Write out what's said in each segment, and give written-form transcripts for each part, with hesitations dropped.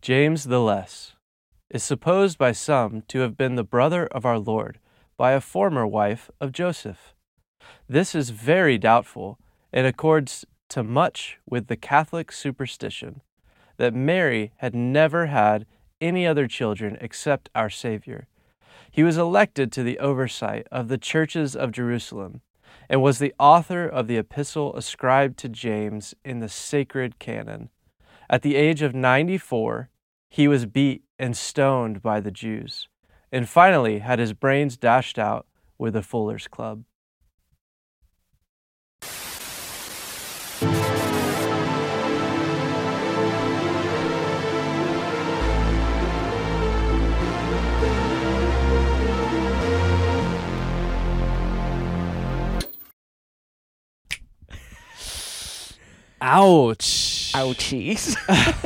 James the Less is supposed by some to have been the brother of our Lord by a former wife of Joseph. This is very doubtful and accords to much with the Catholic superstition that Mary had never had any other children except our Savior. He was elected to the oversight of the churches of Jerusalem and was the author of the epistle ascribed to James in the sacred canon. At the age of 94, he was beat and stoned by the Jews, and finally had his brains dashed out with a fuller's club. Ouch. Ouchies.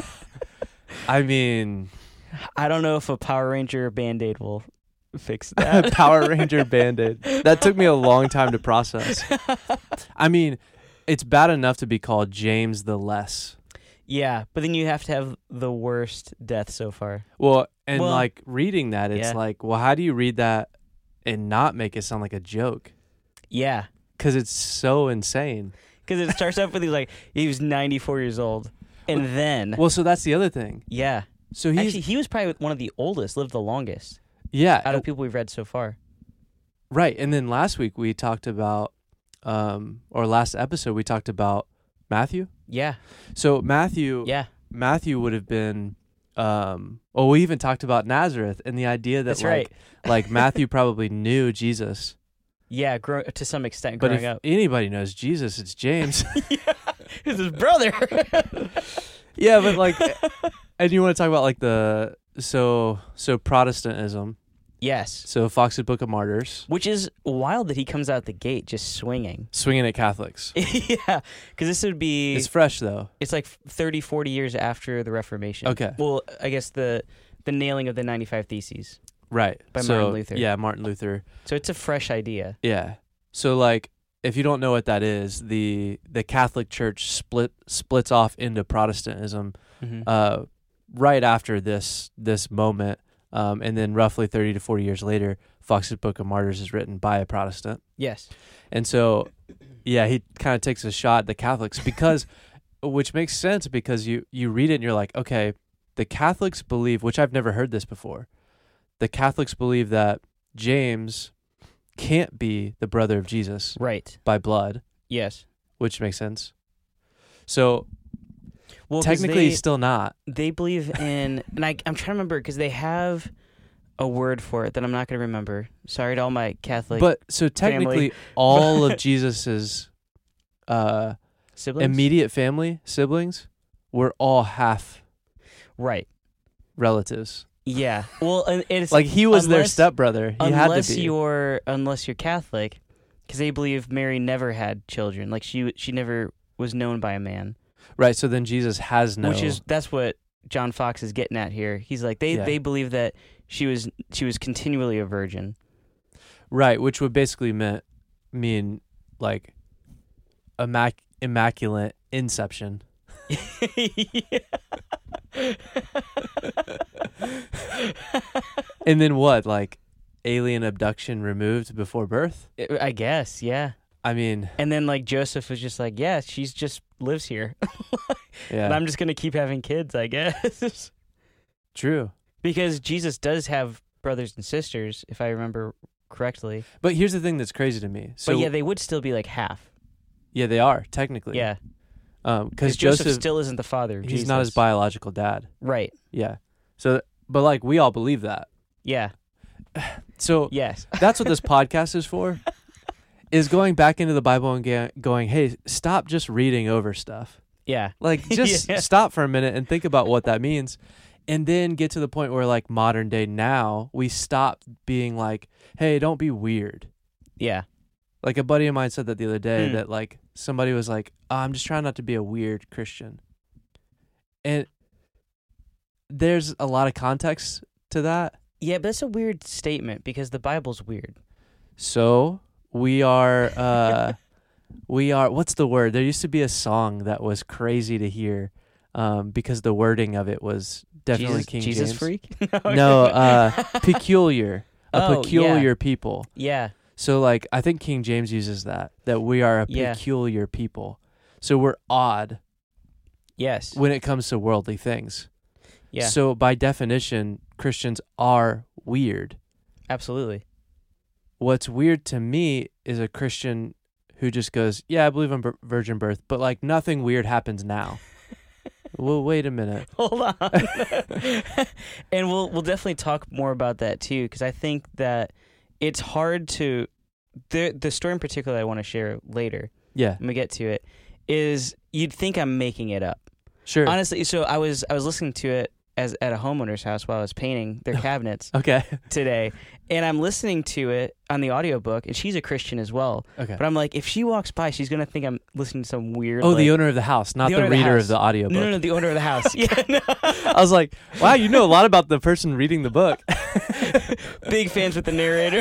I mean, I don't know if a Power Ranger Band-Aid will fix that. Power Ranger Band-Aid. That took me a long time to process. I mean, it's bad enough to be called James the Less. Yeah, but then you have to have the worst death so far. Well, like reading that, it's yeah. like, well, how do you read that and not make it sound like a joke? Yeah. Because it's so insane. Because it starts off with he was 94 years old. And then... Well, so that's the other thing. Yeah. So he was probably one of the oldest, lived the longest. Yeah. Out of people we've read so far. Right. And then last week we talked about, or last episode we talked about Matthew. Yeah. So Matthew would have been, we even talked about Nazareth and the idea that That's right. like Matthew probably knew Jesus. Yeah, to some extent but growing if up. anybody knows Jesus, it's James. Yeah, it's his brother. Yeah, but like, and you want to talk about like so Protestantism. Yes. So Fox's Book of Martyrs. Which is wild that he comes out the gate just swinging. Swinging at Catholics. Yeah, because this would be... It's fresh, though. It's like 30, 40 years after the Reformation. Okay. Well, I guess the nailing of the 95 Theses. Right. By Martin Luther. Yeah, Martin Luther. So it's a fresh idea. Yeah. So like, if you don't know what that is, the Catholic Church splits off into Protestantism right after this moment. And then roughly 30 to 40 years later, Fox's Book of Martyrs is written by a Protestant. Yes. And so, yeah, he kind of takes a shot at the Catholics which makes sense because you read it and you're like, okay, the Catholics believe, which I've never heard this before, the Catholics believe that James can't be the brother of Jesus. Right. By blood. Yes. Which makes sense. So... Well, technically, he's still not. They believe in, and I'm trying to remember because they have a word for it that I'm not going to remember. Sorry to all my Catholic. But so technically, all of Jesus's siblings? immediate family siblings were all half right relatives. Yeah. Well, it's like he was their stepbrother. He had to be. Unless you're Catholic, because they believe Mary never had children. Like she never was known by a man. Right, so then Jesus has no... That's what John Fox is getting at here. He's like, they believe that she was continually a virgin. Right, which would basically mean like immaculate inception. And then what, like alien abduction removed before birth? I guess, yeah. I mean... And then like Joseph was just like, yeah, she's just lives here. Yeah. And I'm just going to keep having kids, I guess. True. Because Jesus does have brothers and sisters, if I remember correctly. But here's the thing that's crazy to me. But yeah, they would still be like half. Yeah, they are, technically. Yeah. Because Joseph still isn't the father of Jesus. He's not his biological dad. Right. Yeah. So, but like, we all believe that. Yeah. So, yes. That's what this podcast is for. Is going back into the Bible and going, hey, stop just reading over stuff. Yeah. Like, just stop for a minute and think about what that means. And then get to the point where, like, modern day now, we stop being like, hey, don't be weird. Yeah. Like, a buddy of mine said that the other day that, like, somebody was like, I'm just trying not to be a weird Christian. And there's a lot of context to that. Yeah, but that's a weird statement because the Bible's weird. So... We are, what's the word? There used to be a song that was crazy to hear because the wording of it was Definitely King Jesus James. freak? No, peculiar. Oh, Peculiar people. Yeah. So, like, I think King James uses that we are a peculiar people. So we're odd. Yes. When it comes to worldly things. Yeah. So by definition, Christians are weird. Absolutely. What's weird to me is a Christian who just goes, yeah, I believe in virgin birth, but like nothing weird happens now. Well, wait a minute. Hold on. And we'll definitely talk more about that too, because I think that it's hard to the story in particular I want to share later. Yeah. When we get to it, is you'd think I'm making it up. Sure. Honestly, so I was listening to it at a homeowner's house while I was painting their cabinets. Okay. Today, and I'm listening to it on the audiobook, and she's a Christian as well. Okay. But I'm like, if she walks by, she's gonna think I'm listening to some weird. Oh, the owner of the house, not the reader of the audiobook. No, the owner of the house. Yeah. No. I was like, wow, you know a lot about the person reading the book. Big fans with the narrator.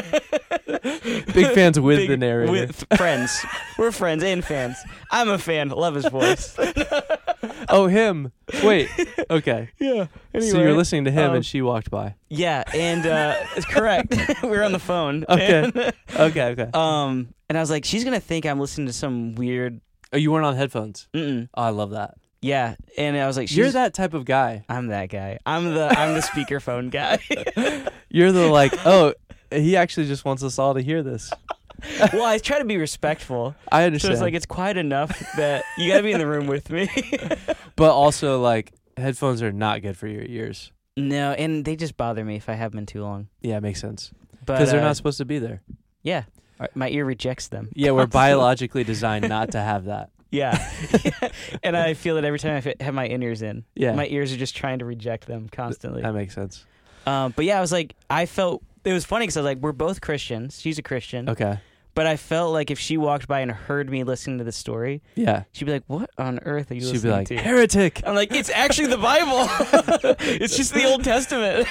Big fans with the narrator. With friends. We're friends and fans. I'm a fan. Love his voice. Oh, him. Wait. Okay. Yeah. Anyway, so you're listening to him and she walked by. Yeah, and it's correct. We were on the phone. Okay. And, okay. And I was like, she's gonna think I'm listening to some weird. Oh, you weren't on headphones? Mm-mm. Oh, I love that. Yeah, and I was like, you're that type of guy. I'm that guy. I'm the speakerphone guy. You're the like, oh, he actually just wants us all to hear this. Well, I try to be respectful. I understand. So it's like it's quiet enough that you got to be in the room with me. But also, like, headphones are not good for your ears. No, and they just bother me if I have them too long. Yeah, it makes sense. But because they're not supposed to be there. Yeah, my ear rejects them. Yeah, we're biologically designed not to have that. Yeah. And I feel it every time I have my in-ears in. Yeah. My ears are just trying to reject them constantly. That makes sense. But yeah, I was like, I felt, it was funny because I was like, we're both Christians. She's a Christian. Okay. But I felt like if she walked by and heard me listening to the story, yeah, she'd be like, what on earth are you listening to? She'd be like, heretic. I'm like, it's actually the Bible. It's just the Old Testament.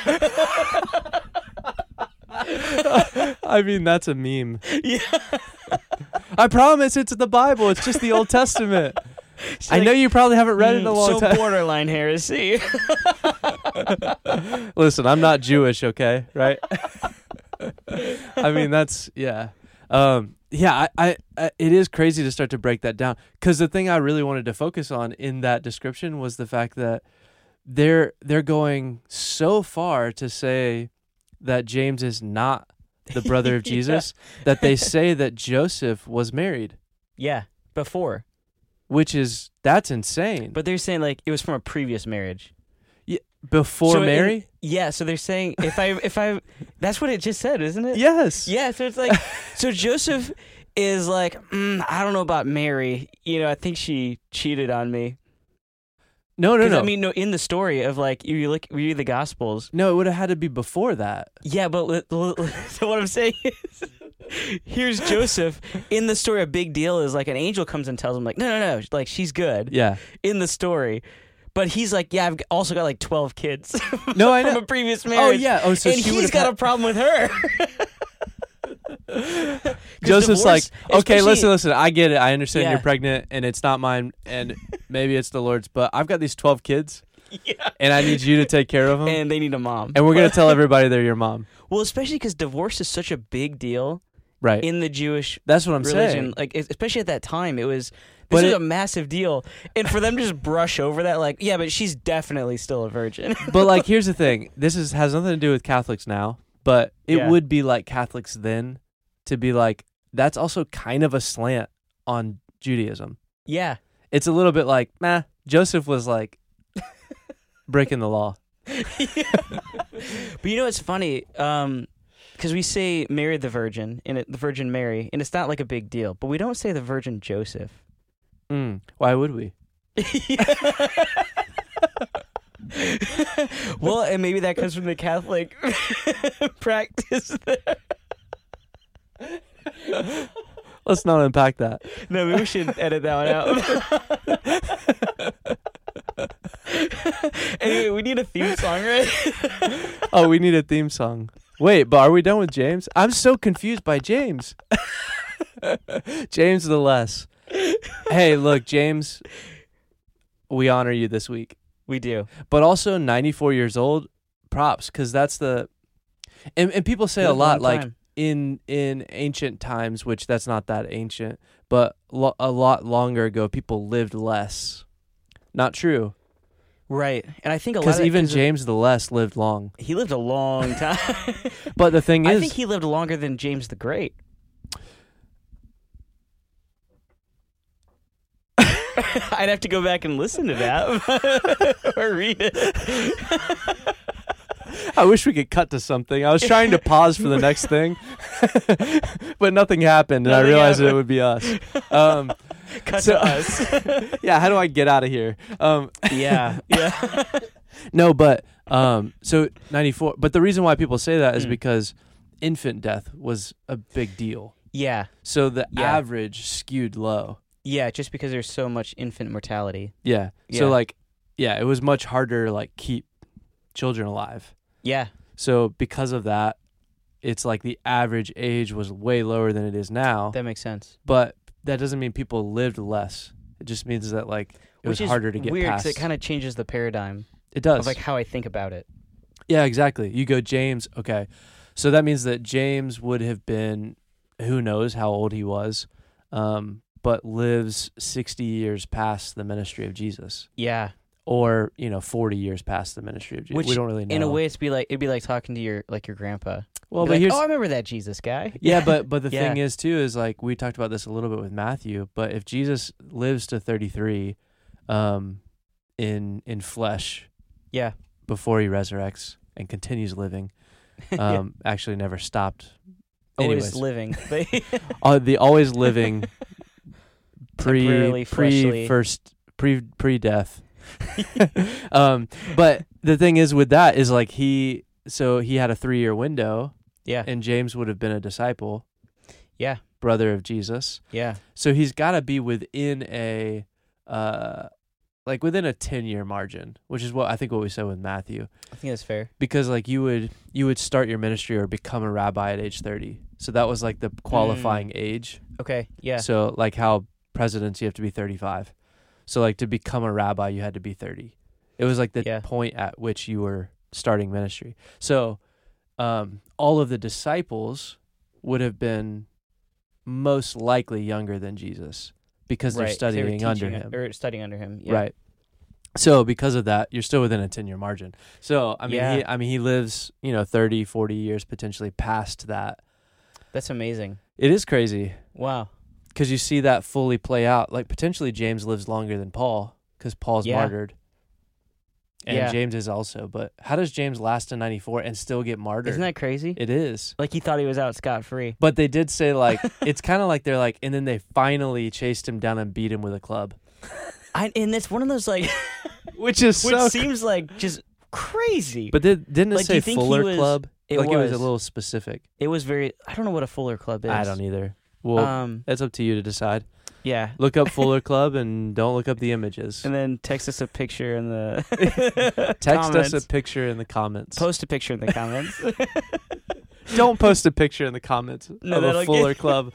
I mean, that's a meme. Yeah. I promise it's the Bible. It's just the Old Testament. I know you probably haven't read it in a long time. So borderline heresy. Listen, I'm not Jewish, okay? Right? I mean, that's, yeah. Yeah, I it is crazy to start to break that down. Because the thing I really wanted to focus on in that description was the fact that they're going so far to say that James is not the brother of Jesus, that they say that Joseph was married. Yeah, before. That's insane. But they're saying like it was from a previous marriage. Yeah, before Mary? Yeah, so they're saying if I that's what it just said, isn't it? Yes. Yeah, so it's like so Joseph is like, I don't know about Mary. You know, I think she cheated on me. No. I mean, no. In the story of like you read the Gospels. No, it would have had to be before that. Yeah, but so what I'm saying is, here's Joseph in the story. A big deal is like an angel comes and tells him like, no, like she's good. Yeah. In the story, but he's like, yeah, I've also got like 12 kids. No, I know. From a previous marriage. Oh yeah. Oh, so and he's got a problem with her. Joseph's divorce, like, okay, listen, I get it. I understand you're pregnant and it's not mine and maybe it's the Lord's, but I've got these 12 kids and I need you to take care of them. And they need a mom. And we're going to tell everybody they're your mom. Well, especially because divorce is such a big deal in the Jewish That's what I'm religion. saying. Like, especially at that time, this was a massive deal. And for them to just brush over that, like, yeah, but she's definitely still a virgin. But like, here's the thing. This has nothing to do with Catholics now, but it would be like Catholics then to be like, that's also kind of a slant on Judaism. Yeah. It's a little bit like, Joseph was like breaking the law. But you know what's funny? Because we say Mary the Virgin, the Virgin Mary, and it's not like a big deal. But we don't say the Virgin Joseph. Why would we? Well, and maybe that comes from the Catholic practice there. Let's not unpack that. No, maybe we should edit that one out. Anyway, we need a theme song, right? Oh, we need a theme song. Wait, but are we done with James? I'm so confused by James. James the less. Hey, look, James, we honor you this week. We do. But also 94 years old, props, because that's the... And people say a Lived lot, long like, time. in ancient times, which that's not that ancient, but a lot longer ago, people lived less. Not true. Right. And I think a lot Because of even James the Less lived long. he lived a long time. But the thing is... I think he lived longer than James the Great. I'd have to go back and listen to that or read it. I wish we could cut to something. I was trying to pause for the next thing, but nothing happened, and I Nothing realized happened. it would be us. Cut So- to us. Yeah, how do I get out of here? Yeah. No, but so 94. But the reason why people say that is because infant death was a big deal. Yeah. So the Yeah. average skewed low. Yeah, just because there's so much infant mortality. Yeah. Yeah. So like, yeah, it was much harder to like keep children alive. Yeah. So because of that, it's like the average age was way lower than it is now. That makes sense. But that doesn't mean people lived less. It just means that like it was Which is harder to get weird past. because it kind of changes the paradigm It does. of like how I think about it. Yeah, exactly. You go James. Okay, so that means that James would have been, who knows how old he was, but lives 60 years past the ministry of Jesus, Yeah. or 40 years past the ministry of Jesus. Which, we don't really know. In a way, it'd be like talking to your grandpa. well, Be but like, here's oh, I remember that Jesus guy. yeah, but the Yeah. thing is too is like we talked about this a little bit with Matthew. But if Jesus lives to 33, in flesh, Yeah. before he resurrects and continues living, actually never stopped. Always Anyways, living. the always living Temporarily fleshly. pre death. But the thing is with that is like he had a 3-year window, Yeah. and James would have been a disciple, Yeah. brother of Jesus. Yeah. So he's got to be within a within a 10-year margin, which is what we said with Matthew. I think that's fair. Because like you would start your ministry or become a rabbi at age 30. So that was like the qualifying age. Okay. Yeah. So like how presidents, you have to be 35. So like to become a rabbi, you had to be 30. It was like the Yeah. point at which you were starting ministry. So all of the disciples would have been most likely younger than Jesus because they're Right, 'cause they were studying under teaching him. or studying under him. Yeah. Right. So because of that, you're still within a 10-year margin. So I mean, Yeah. he lives 30, 40 years potentially past that. That's amazing. It is crazy Wow. because you see that fully play out. Like potentially James lives longer than Paul because Paul's Yeah. martyred, and Yeah. James is also. But how does James last to 94 and still get martyred? Isn't that crazy? It is. Like he thought he was out scot-free. But they did say like it's kind of like they're like, and then they finally chased him down and beat him with a club, And it's one of those like, which is which so. seems like just crazy. But didn't it Like, do say you think he Fuller was- Club? it Like it was a was. little specific. It was very. I don't know what a Fuller Club is. I don't either. Well, that's up to you to decide. Yeah. Look up Fuller Club and don't look up the images. And then text us a picture in the Text comments. us a picture in the comments. Post a picture in the comments. Don't post a picture in the comments No, of a that'll Fuller get- Club.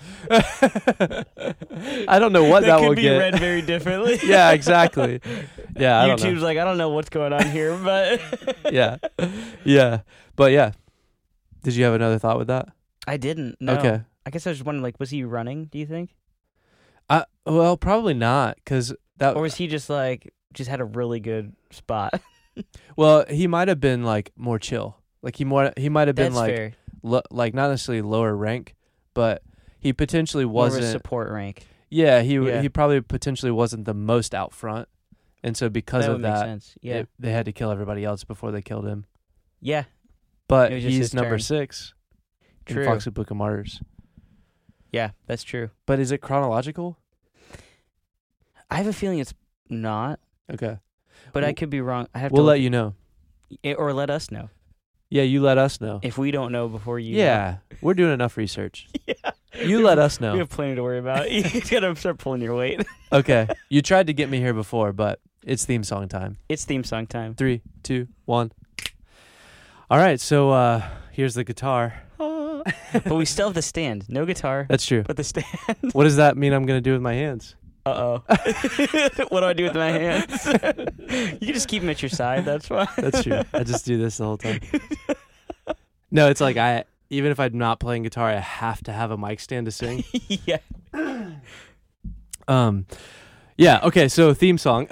I don't know what that, could will be get. read very differently. Yeah, exactly. Yeah, I don't know. YouTube's like, I don't know what's going on here, but Yeah, yeah, but yeah. Did you have another thought with that? I didn't. No. Okay. I guess I was just wondering, like, was he running? Do you think, Well, probably not, because that. or was he just had a really good spot? Well, he might have been like more chill. Like he might have been That's like fair. like not necessarily lower rank, but he potentially More of a wasn't. support rank. Yeah, Yeah. he probably potentially wasn't the most out front, and so because That of would make that, sense. Yeah. they had to kill everybody else before they killed him. Yeah. But It was just he's his number turn. 6 True. in Fox's Book of Martyrs. Yeah, that's true. But is it chronological? I have a feeling it's not, Okay, but I Well, could be wrong. I have we'll to let you know. or let us know Yeah, you let us know. if we don't know before you. Yeah, we're doing enough research. Yeah. You let us We know. have plenty to worry about. You gotta start pulling your weight. Okay, you tried to get me here before, but it's theme song time. It's theme song time. 3, 2, 1. All right, so here's the guitar. But we still have the stand. No guitar, That's true. but the stand. What does that mean I'm going to do with my hands? Uh-oh. What do I do with my hands? You can just keep them at your side. That's fine. That's true. I just do this the whole time. No, it's like even if I'm not playing guitar, I have to have a mic stand to sing. Yeah. Yeah. Okay. So theme song.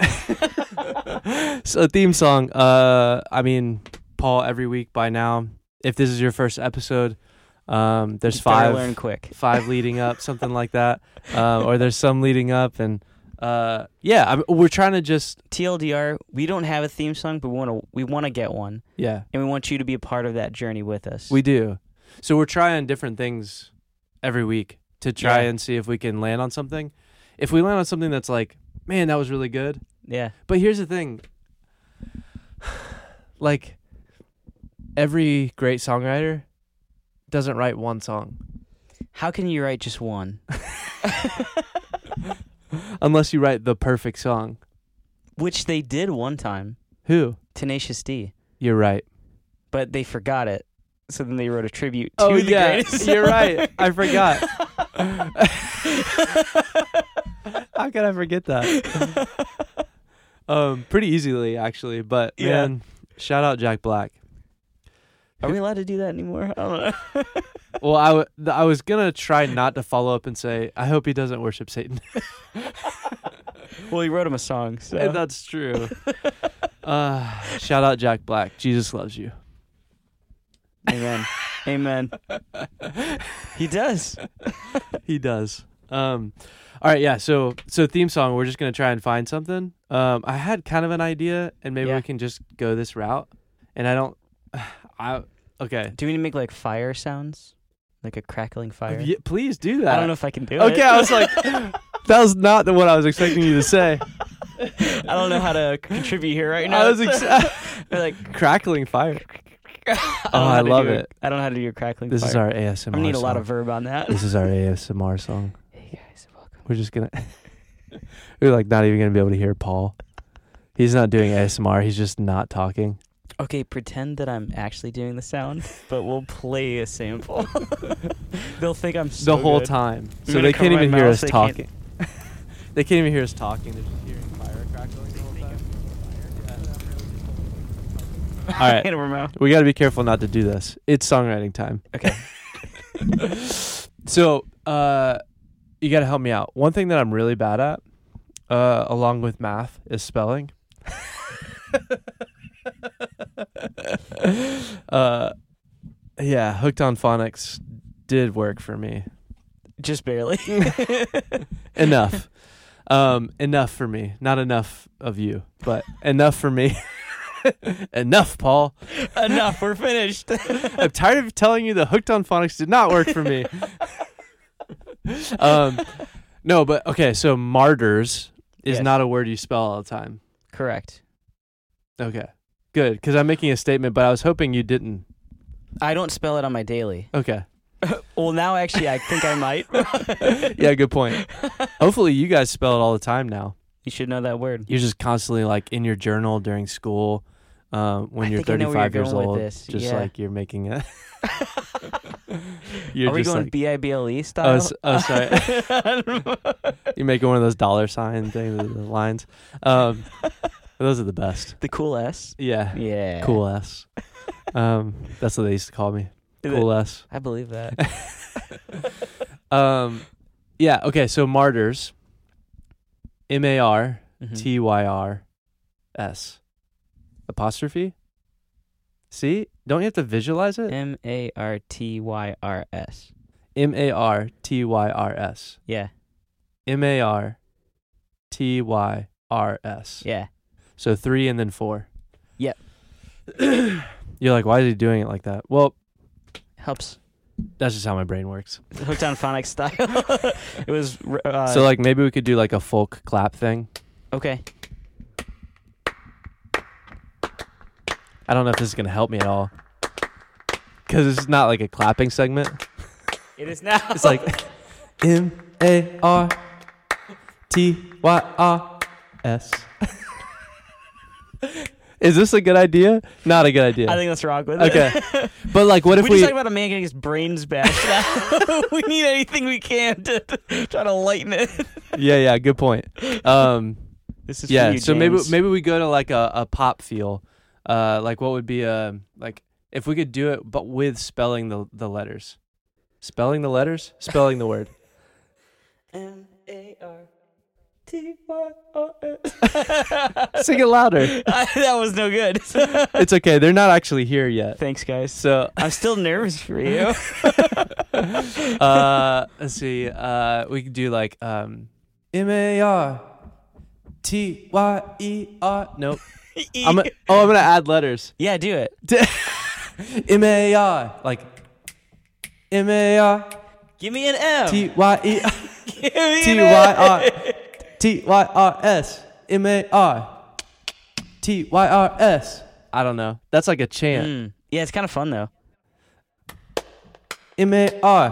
I mean, Paul, every week by now, if this is your first episode, there's You better five. learn quick. 5 leading up, something like that, or there's some leading up, and we're trying to just TLDR, we don't have a theme song, but we want to get one, and we want you to be a part of that journey with us. We do. So we're trying different things every week to try and see if we can land on something. If we land on something that's like, man, that was really good. Yeah. But here's the thing. Like, every great songwriter doesn't write one song. How can you write just one? Unless you write the perfect song. Which they did one time. Who? Tenacious D. You're right. But they forgot it. So then they wrote a tribute to the greatest. You're right. I forgot. How could I forget that? Pretty easily, actually. But, man, shout out Jack Black. Are we allowed to do that anymore? I don't know. Well, I was going to try not to follow up and say, I hope he doesn't worship Satan. Well, he wrote him a song, so. And that's true. Shout out Jack Black. Jesus loves you. Amen. Amen. He does. He does. All right, yeah. So theme song. We're just gonna try and find something. I had kind of an idea, and maybe we can just go this route. And okay. Do we need to make like fire sounds, like a crackling fire? Yeah, please do that. I don't know if I can do it. Okay, I was like, that was not what I was expecting you to say. I don't know how to contribute here right now. I was like crackling fire. I love it. I don't know how to do your crackling This fire. is our ASMR I need a lot song. of verb on that. This is our ASMR song. Hey guys, welcome. We're just gonna we're like not even gonna be able to hear Paul. He's not doing ASMR, he's just not talking. Okay, pretend that I'm actually doing the sound, but we'll play a sample. They'll think I'm so the whole good. time. I'm So they cover can't my even hear mouth, us they talking. They can't even hear us talking, they're just hearing fire crackling the whole time. All right. Hand over mouth. We got to be careful not to do this. It's songwriting time. Okay. So, you got to help me out. One thing that I'm really bad at, along with math, is spelling. Hooked on Phonics did work for me. Just barely. Enough. Enough for me. Not enough of you, but enough for me. Enough, Paul. Enough. We're finished. I'm tired of telling you the Hooked on Phonics did not work for me. No, but okay, so martyrs is not a word you spell all the time. Correct. Okay. Good, because I'm making a statement, but I was hoping you didn't. I don't spell it on my daily. Okay. Well, now actually I think I might. Yeah, good point. Hopefully you guys spell it all the time now. You should know that word. You're just constantly like in your journal during school when you're think I know where 35 you're years going with old. this. Just Yeah. like you're making it. Are we going like, BIBLE style? sorry. You're making one of those dollar sign things, the lines. Those are the best. The cool S? Yeah. Yeah. Cool S. That's what they used to call me. Cool S. I believe that. Yeah, okay, so martyrs. MARTYRS. Apostrophe? See? Don't you have to visualize it? MARTYRS. MARTYRS. Yeah. MARTYRS. Yeah. So 3 and then 4. Yep. You're like, why is he doing it like that? Well, Helps. that's just how my brain works. Hooked on Phonics style. It was. So like maybe we could do like a folk clap thing. Okay. I don't know if this is going to help me at all. Because it's not like a clapping segment. It is now. It's like MARTYRS. Is this a good idea? Not a good idea. I think let's rock with Okay. it. But like what if we we... just talking about a man getting his brains bashed out. We need anything we can to try to lighten it. Yeah. Good point. This is Yeah. for you, So James. maybe we go to like a pop feel. Like what would be like if we could do it, but with spelling the letters. Spelling the letters. Spelling the word. MARTYRS. Sing it louder. That was no good. It's okay. They're not actually here yet. Thanks, guys. So I'm still nervous for you. let's see. We could do like MARTYER. Nope. I'm gonna add letters. Yeah, do it. MAR like MAR Give me an M. TYE Give me an TYR M. TYRS MAR TYRS. I don't know. That's like a chant. Yeah, it's kind of fun though. MAR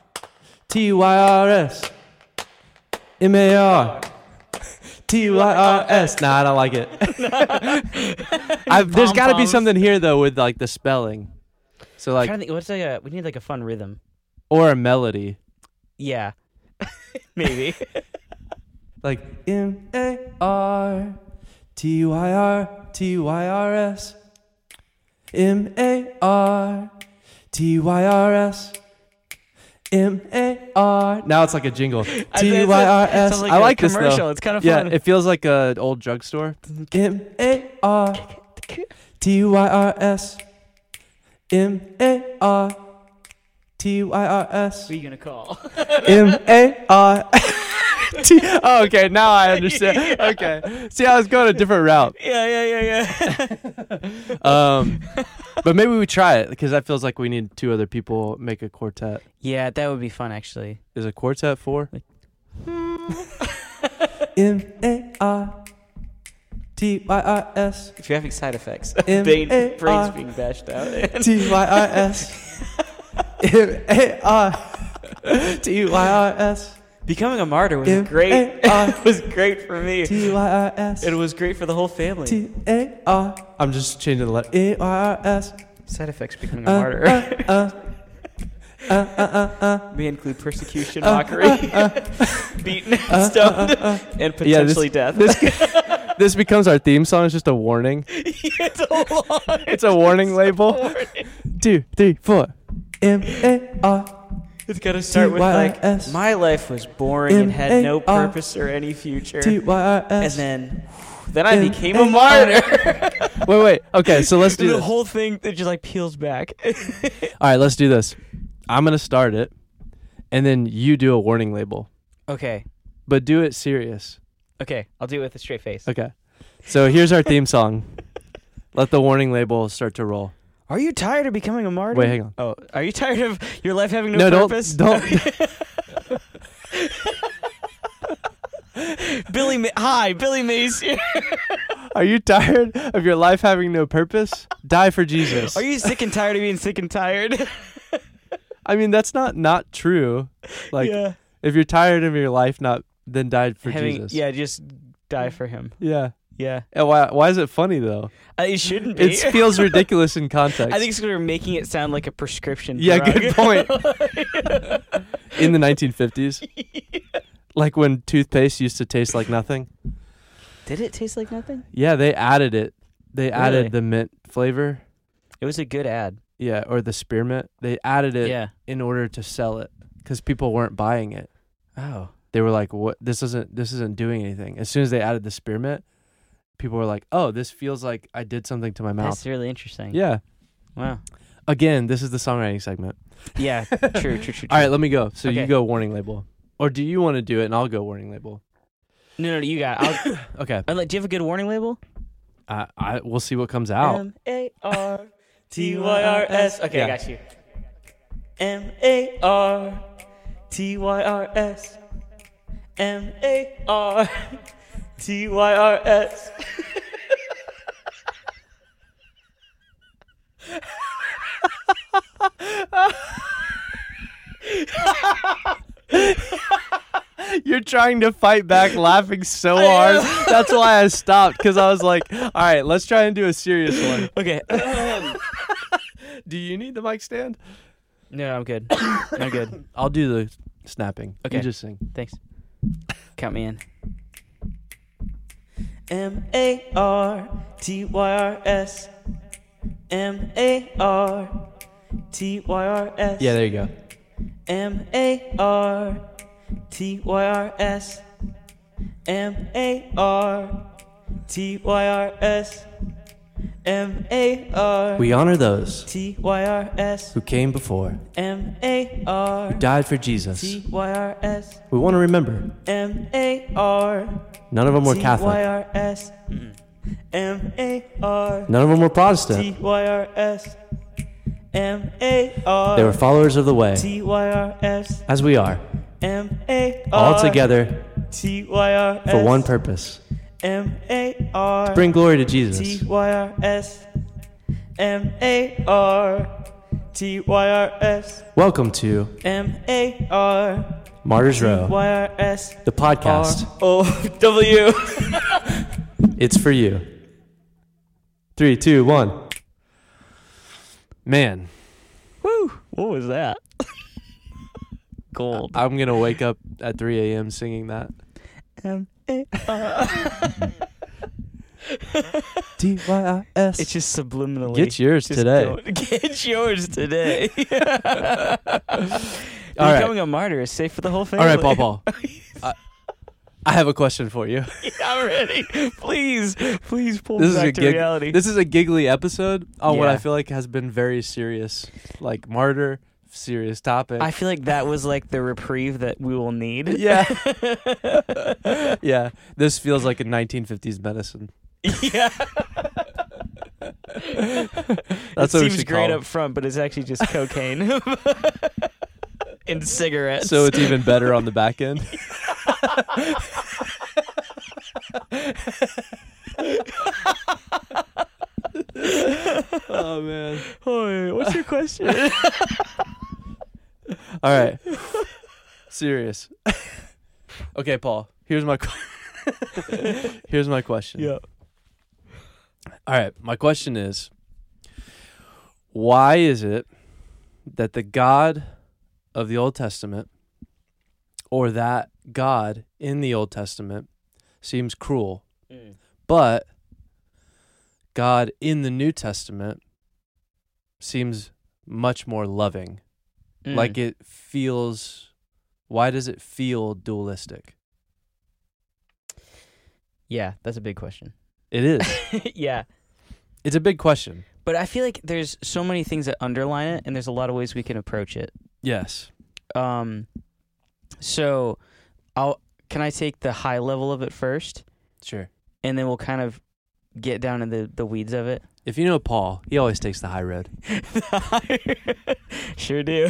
TYRS MAR TYRS. Nah, I don't like it. There's got to be Pom-poms. something here though with like the spelling. So I'm like trying to think, what's like we need like a fun rhythm. or a melody. Yeah. Maybe. Like MARTYRTYRS MARTYRS MAR. Now it's like a jingle. TYRS. Sounds like I a like this commercial. though. It's kind of Yeah, fun. it feels like an old drugstore. MAR TYRS MAR TYRS Who are you gonna call? MAR. Oh, okay, now I understand. Okay, see, I was going a different route. Yeah. But maybe we try it because that feels like we need two other people make a quartet. Yeah, that would be fun actually. Is a quartet four? MARTYRS If you're having side effects, M-A-R- brains being bashed out. TYRS MARTYRS Becoming a martyr was great. It was great for me. TYRS It was great for the whole family. TAR. I'm just changing the letter. ARS. Side effects of becoming a martyr may include persecution, mockery, beaten, stoned, and potentially death. This becomes our theme song. It's just a warning. It's a warning label. 2, 3, 4. MAR. It's got to start with like, TYRS. my life was boring and had no M-A-R. purpose or any future. TYRS. And then I became a martyr. Wait. Okay, so let's do The this. whole thing that just like peels back. All right, let's do this. I'm gonna start it, and then you do a warning label, Okay, but do it serious. I'll do it with a straight face. Okay. So here's our theme song. Let the warning label start to roll. Are you tired of becoming a martyr? Wait, hang on. Oh, are you tired of your life having No, purpose? don't. Billy Mays here. Are you tired of your life having no purpose? Die for Jesus. Are you sick and tired of being sick and tired? I mean, that's not true. Like, yeah. if you're tired of your life, then die for Jesus. Yeah, just die for him. Yeah. Yeah. And why is it funny though? It shouldn't be. It feels ridiculous in context. I think it's we're making it sound like a prescription Yeah, drug. good point. In the 1950s, like when toothpaste used to taste like nothing. Did it taste like nothing? Yeah, they added it. They Really? added the mint flavor. It was a good ad. Yeah, or the spearmint. They added it Yeah. in order to sell it because people weren't buying it. Oh. They were like, "What? This isn't doing anything." As soon as they added the spearmint, people were like, "Oh, this feels like I did something to my mouth." That's really interesting. Yeah. Wow. Again, this is the songwriting segment. Yeah. True. All right, let me go. So you Okay. go warning label, or do you want to do it and I'll go warning label? No, you got it. Okay. Do you have a good warning label? We'll see what comes out. MARTYRS. Okay, Yeah. I got you. MARTYRS. MARTYRS. You're trying to fight back, laughing so hard. That's why I stopped, because I was like, all right, let's try and do a serious one. Okay. Do you need the mic stand? No, I'm good. I'm good. I'll do the snapping. Okay. You just sing. Thanks. Count me in. MARTYRS. MARTYRS. Yeah, there you go. MARTYRS. MARTYRS. MAR. We honor those TYRS. who came before, MAR. who died for Jesus. TYRS. We want to remember. MAR. None of them were Catholic. TYRS. MAR. None of them were Protestant. TYRS. MAR. They were followers of the way, TYRS. as we are, MAR. all together TYRS. for one purpose: MAR. to bring glory to Jesus. TYRS. MAR. TYRS. Welcome to MAR. Martyrs Row, TYRS. the podcast. ROW. It's for you. 3, 2, 1. Man, Woo! What was that? Gold. I'm going to wake up at 3 a.m. singing that. MAR. TYRS. It's just subliminally. Get yours just today. Get yours today. All right. Becoming a martyr is safe for the whole family. All right, Paul. I have a question for you. Yeah, I'm ready. Please pull This me is a back to reality. This is a giggly episode on what Yeah. I feel like has been very serious, like martyr, serious topic. I feel like that was like the reprieve that we will need. Yeah. Yeah. This feels like a 1950s medicine. Yeah. That's it what we seems should great call up front, but it's actually just cocaine and cigarettes. So it's even better on the back end. Oh man. Hey, what's your question? All right. Serious. Okay, Paul. Here's my question. Yeah. All right. My question is, why is it that the God of the Old Testament, or that God in the Old Testament, seems cruel, but God in the New Testament seems much more loving? Like it feels, why does it feel dualistic? Yeah, that's a big question. It is. Yeah. It's a big question. But I feel like there's so many things that underline it, and there's a lot of ways we can approach it. Yes. So can I take the high level of it first, Sure. and then we'll kind of get down in the weeds of it? If you know Paul, he always takes the high road. Sure do.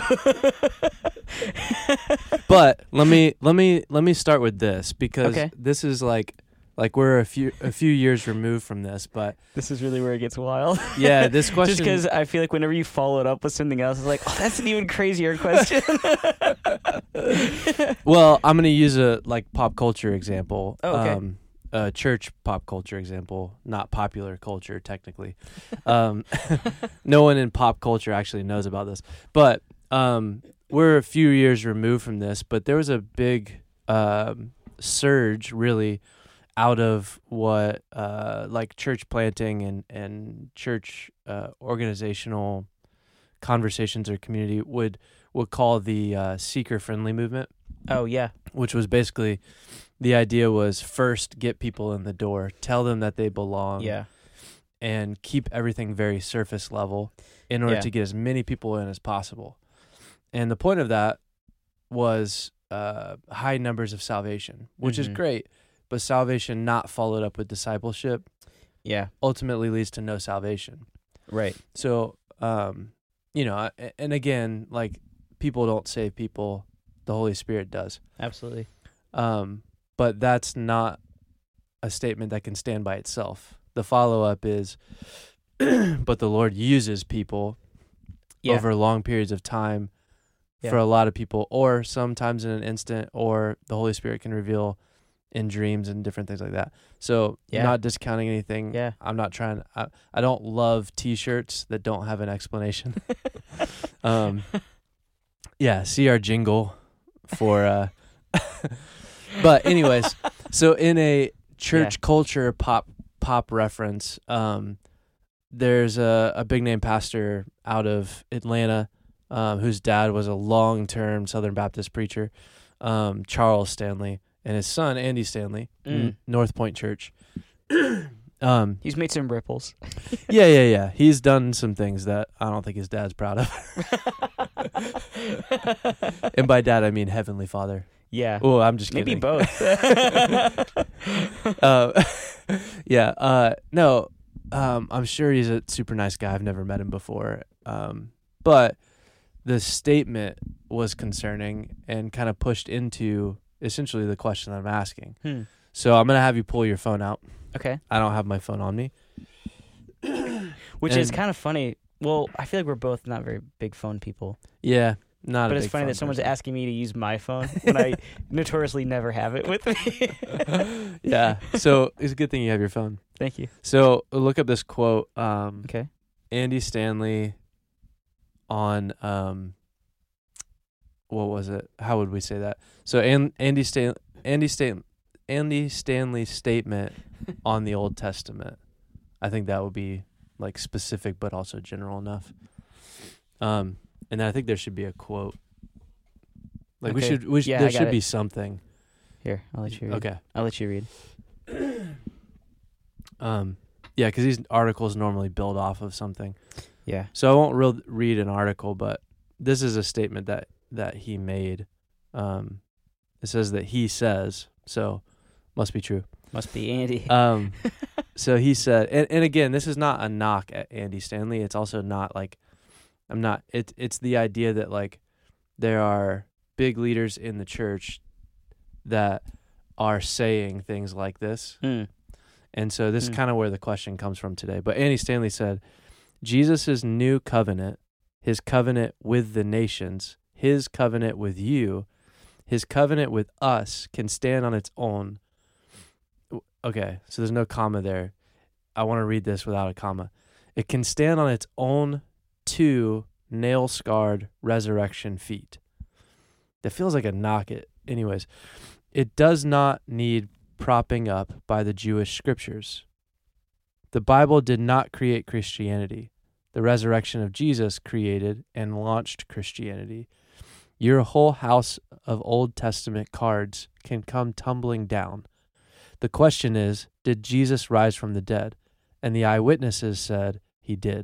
But let me start with this, because Okay. this is like we're a few years removed from this, but This is really where it gets wild. yeah, this question. Just because I feel like whenever you follow it up with something else, it's like, oh, that's an even crazier question. Well, I'm going to use a pop culture example. Oh, okay. A church pop culture example, not popular culture technically. No one in pop culture actually knows about this, but we're a few years removed from this. But there was a big surge, really, out of what like church planting and church organizational conversations or community would call the seeker-friendly movement. Oh, yeah. Which was basically, the idea was first get people in the door, tell them that they belong, Yeah. and keep everything very surface level in order Yeah. to get as many people in as possible. And the point of that was high numbers of salvation, which is Mhm. great, but salvation not followed up with discipleship Yeah. ultimately leads to no salvation. Right. So, and again, like, people don't save people, the Holy Spirit does. Absolutely. But that's not a statement that can stand by itself. The follow-up is, but the Lord uses people over long periods of time for a lot of people, or sometimes in an instant, or the Holy Spirit can reveal in dreams and different things like that. So not discounting anything. Yeah. I'm not trying. I don't love T-shirts that don't have an explanation. See our jingle for But anyways, so in a church culture pop reference, there's a big name pastor out of Atlanta, whose dad was a long-term Southern Baptist preacher, Charles Stanley, and his son Andy Stanley, North Point Church. He's made some ripples. Yeah. He's done some things that I don't think his dad's proud of. And by dad, I mean Heavenly Father. Yeah. Oh, I'm just Maybe kidding. both. No, I'm sure he's a super nice guy. I've never met him before. But the statement was concerning and kind of pushed into essentially the question that I'm asking. So I'm going to have you pull your phone out. Okay. I don't have my phone on me. Which is kind of funny. Well, I feel like we're both not very big phone people. Yeah, not But a it's big funny phone that someone's person. asking me to use my phone when I notoriously never have it with me. Yeah, so it's a good thing you have your phone. Thank you. So look up this quote. Okay. Andy Stanley on what was it? How would we say that? So Andy Stanley's statement on the Old Testament. I think that would be like specific but also general enough. And then I think there should be a quote. Like Okay. there should be something. Here, I'll let you read. Okay. I'll let you read. Yeah, because these articles normally build off of something. Yeah. So I won't read an article, but this is a statement that he made. It says that he says, so must be true. Must be Andy. So he said, and again, this is not a knock at Andy Stanley. It's also not like, it's the idea that like there are big leaders in the church that are saying things like this. And so this is kind of where the question comes from today. But Andy Stanley said, Jesus' new covenant, his covenant with the nations, his covenant with you, his covenant with us can stand on its own. Okay, so there's no comma there. I want to read this without a comma. It can stand on its own two nail-scarred resurrection feet. That feels like a knock it. Anyways, it does not need propping up by the Jewish scriptures. The Bible did not create Christianity. The resurrection of Jesus created and launched Christianity. Your whole house of Old Testament cards can come tumbling down. The question is, did Jesus rise from the dead? And the eyewitnesses said he did.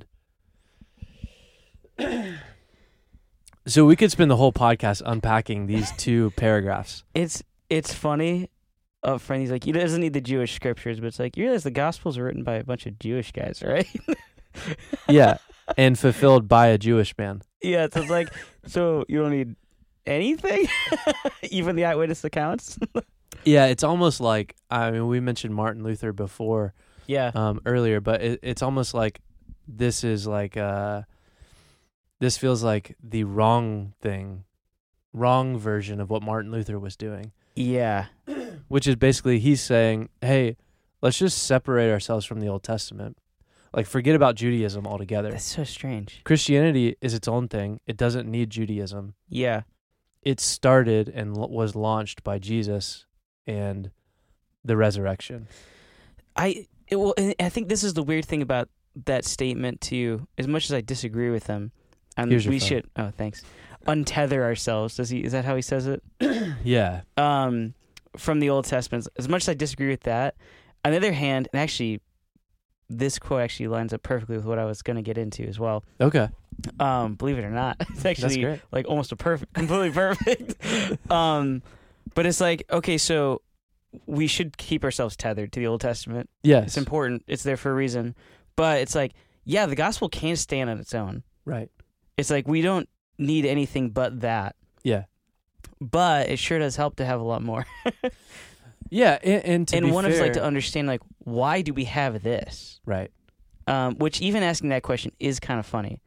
So we could spend the whole podcast unpacking these two paragraphs. It's funny. A friend, he's like, he doesn't need the Jewish scriptures, but it's like, you realize the Gospels are written by a bunch of Jewish guys, right? Yeah, and fulfilled by a Jewish man. Yeah, so it's like, so you don't need anything? Even the eyewitness accounts? Yeah, it's almost like, I mean, we mentioned Martin Luther before, earlier, but it's almost like this is like, this feels like the wrong version of what Martin Luther was doing. Yeah. Which is basically, he's saying, hey, let's just separate ourselves from the Old Testament. Like, forget about Judaism altogether. That's so strange. Christianity is its own thing. It doesn't need Judaism. Yeah. It started and was launched by Jesus and the resurrection. I think this is the weird thing about that statement too. As much as I disagree with him, and Here's your we phone. should. Oh, thanks. Untether ourselves. Is that how he says it? Yeah. From the Old Testament. As much as I disagree with that, on the other hand, and actually, this quote actually lines up perfectly with what I was going to get into as well. Okay. Believe it or not, it's actually great. like almost completely perfect. But it's like, okay, so we should keep ourselves tethered to the Old Testament. Yes. It's important. It's there for a reason. But it's like, yeah, the gospel can stand on its own. Right. It's like we don't need anything but that. Yeah. But it sure does help to have a lot more. Yeah, and to be one fair, is like to understand, like, why do we have this? right. Which even asking that question is kind of funny.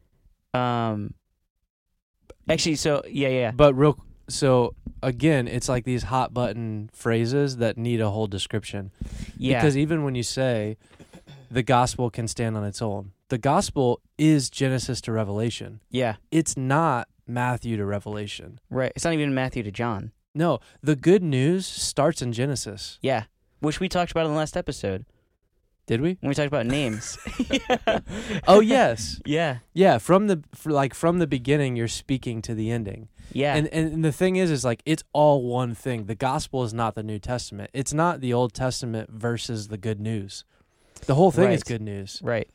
Actually, so yeah. But so again, it's like these hot button phrases that need a whole description. Yeah. Because even when you say the gospel can stand on its own, the gospel is Genesis to Revelation. Yeah. It's not Matthew to Revelation. Right. It's not even Matthew to John. No, the good news starts in Genesis. Yeah, which we talked about in the last episode Did we? when we talked about names. Oh, yes. Yeah, Yeah, from the beginning, you're speaking to the ending. yeah, And the thing is like it's all one thing. The gospel is not the New Testament. It's not the Old Testament versus the good news. The whole thing is Right. good news. right.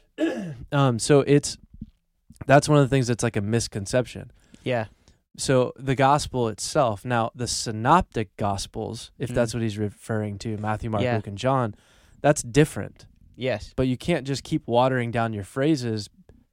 So that's one of the things that's like a misconception. Yeah, So the gospel itself, now the synoptic gospels, if that's what he's referring to, Matthew, Mark, Yeah. Luke, and John, that's different. yes, But you can't just keep watering down your phrases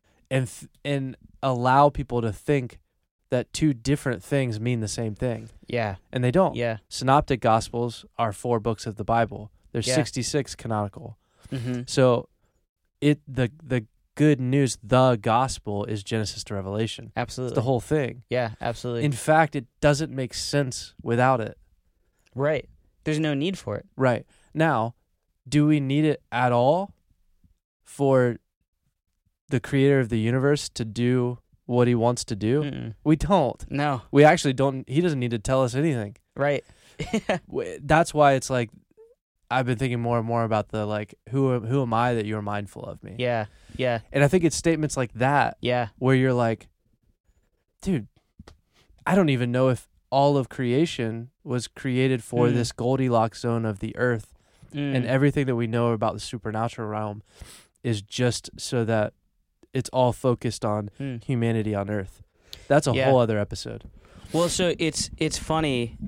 and allow people to think that two different things mean the same thing. yeah, And they don't. yeah. Synoptic gospels are 4 books of the Bible. There's Yeah. 66 canonical. Mm-hmm. So the good news, the gospel, is Genesis to Revelation. Absolutely. It's the whole thing. Yeah, absolutely. In fact, it doesn't make sense without it. Right. There's no need for it. Right. Now, do we need it at all for the creator of the universe to do what he wants to do? Mm-mm. We don't. No. We actually don't. He doesn't need to tell us anything. Right. That's why it's like I've been thinking more and more about the like who am I that you're mindful of me? Yeah. Yeah. And I think it's statements like that Yeah. where you're like, dude, I don't even know if all of creation was created for this Goldilocks zone of the earth, and everything that we know about the supernatural realm is just so that it's all focused on humanity on earth. That's a Yeah. whole other episode. Well, so it's funny.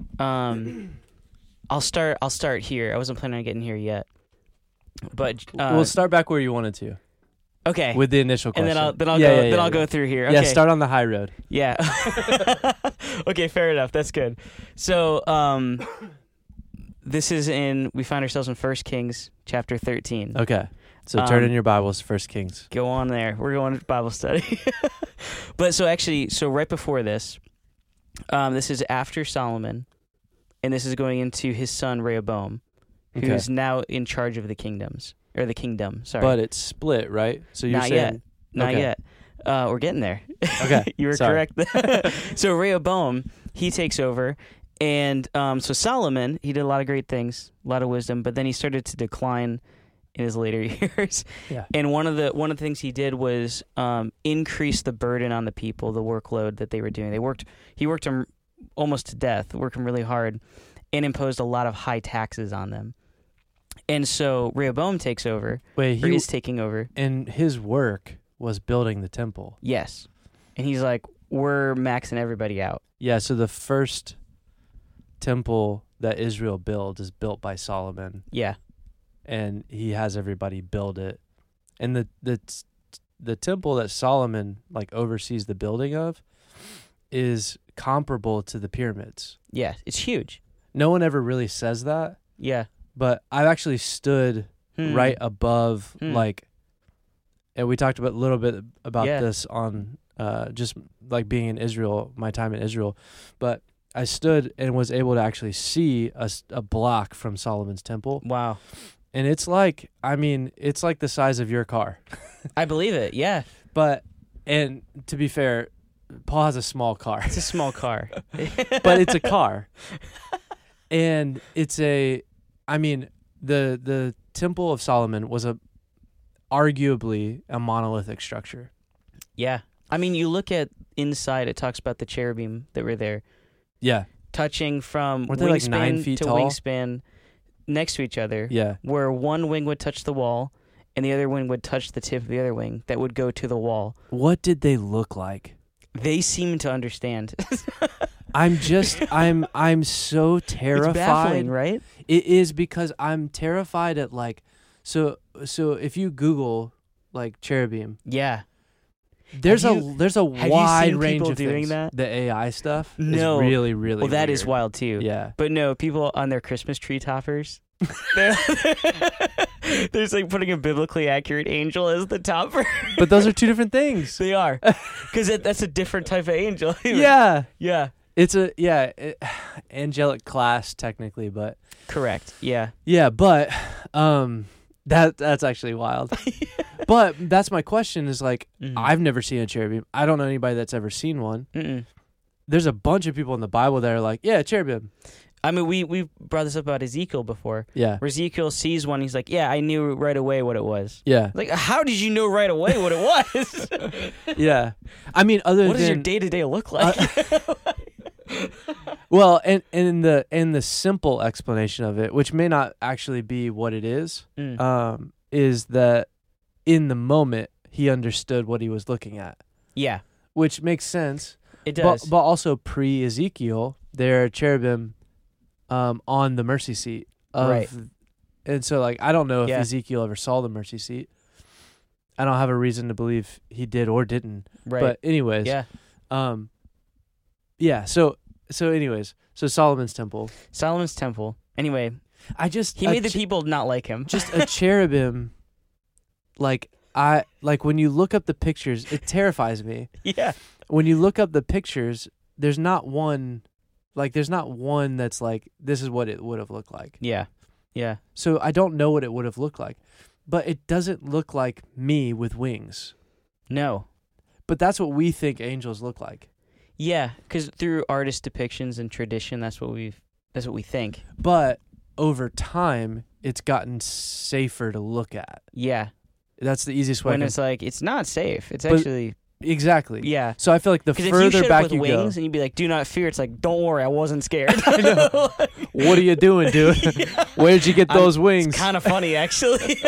I'll start here. I wasn't planning on getting here yet, but We'll start back where you wanted to okay. with the initial and question. then I'll Yeah, I'll yeah. go through here. Okay. Yeah, start on the high road. Yeah. Okay, fair enough. That's good. So, we find ourselves in 1 Kings chapter 13. Okay. So turn in your Bibles to 1 Kings. Go on there. We're going to Bible study. But so right before this, this is after Solomon, and this is going into his son Rehoboam, who Okay. is now in charge of the kingdom. Sorry. But it's split, right? So you're Not saying Not okay. yet. We're getting there. Okay, You were sorry. correct. So Rehoboam, he takes over. And so Solomon, he did a lot of great things, a lot of wisdom, but then he started to decline in his later years. Yeah. And one of the things he did was increase the burden on the people, the workload that they were doing. He worked them almost to death, worked them really hard, and imposed a lot of high taxes on them. And so Rehoboam takes over. Wait, Or is taking over. and his work was building the temple. Yes. And he's like, we're maxing everybody out. Yeah, so the first temple that Israel builds is built by Solomon, Yeah. and he has everybody build it. And the temple that Solomon like oversees the building of is comparable to the pyramids. Yeah. It's huge. No one ever really says that, Yeah. but I've actually stood right above like, and we talked about a little bit about Yeah. this on just like being in Israel, my time in Israel, but I stood and was able to actually see a block from Solomon's temple, Wow. and it's like the size of your car. I believe it. Yeah. And to be fair, Paul has a small car, It's a small car. but it's a car, and the Temple of Solomon was arguably a monolithic structure. Yeah. I mean, you look at inside, it talks about the cherubim that were there, Yeah, touching from Weren't they like 9 wingspan feet to tall? wingspan next to each other, yeah. where one wing would touch the wall and the other wing would touch the tip of the other wing that would go to the wall. What did they look like? They seem to understand. I'm so terrified. It's baffling, right? It is, because I'm terrified at like, so if you Google like cherubim, Yeah. there's Have a you wide seen range people of doing things. that? The AI stuff No. is really, really Well, that is weird. wild too. Yeah. But no, people on their Christmas tree toppers, there's like putting a biblically accurate angel as the topper. But those are two different things. They are. Because that's a different type of angel. Yeah. Yeah. It's angelic class technically, but Correct. Yeah. yeah, but that's actually wild. But that's my question is like, Mhm. I've never seen a cherubim. I don't know anybody that's ever seen one. Mm-mm. there's a bunch of people in the Bible that are like, yeah, cherubim. I mean, we brought this up about Ezekiel before. Yeah. Where Ezekiel sees one, he's like, yeah, I knew right away what it was. Yeah. Like, how did you know right away what it was? Yeah. I mean, what does your day-to-day look like? Well, and in the simple explanation of it, which may not actually be what it is that in the moment he understood what he was looking at. Yeah. Which makes sense. It does. But also pre-Ezekiel, there are cherubim on the mercy seat. Right. And so, like, I don't know if Yeah. Ezekiel ever saw the mercy seat. I don't have a reason to believe he did or didn't. Right. But anyways. Yeah. Yeah, so anyways, Solomon's temple. Solomon's temple. Anyway, he made the people not like him. Just a cherubim, like when you look up the pictures, it terrifies me. Yeah. When you look up the pictures, there's not one that's like, this is what it would have looked like. Yeah. Yeah. So I don't know what it would have looked like, but it doesn't look like me with wings. No. But that's what we think angels look like. Yeah, because through artist depictions and tradition, that's what we think. But over time, it's gotten safer to look at. Yeah. That's the easiest way. When it's like, it's not safe. It's actually... Exactly. Yeah. So I feel like the further back you go... wings and you'd be like, do not fear, it's like, don't worry, I wasn't scared. I know. What are you doing, dude? Yeah. Where'd you get those wings? It's kind of funny, actually.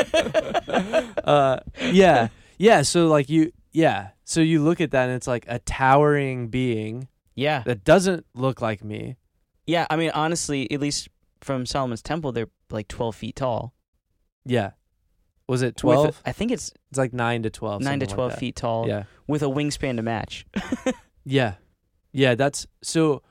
Yeah. Yeah, so like so you look at that and it's like a towering being that doesn't look like me. Yeah, I mean, honestly, at least from Solomon's temple, they're like 12 feet tall. Yeah. Was it 12? I think it's like 9 to 12. 9 to 12 feet tall. Yeah. With a wingspan to match. Yeah. Yeah, that's so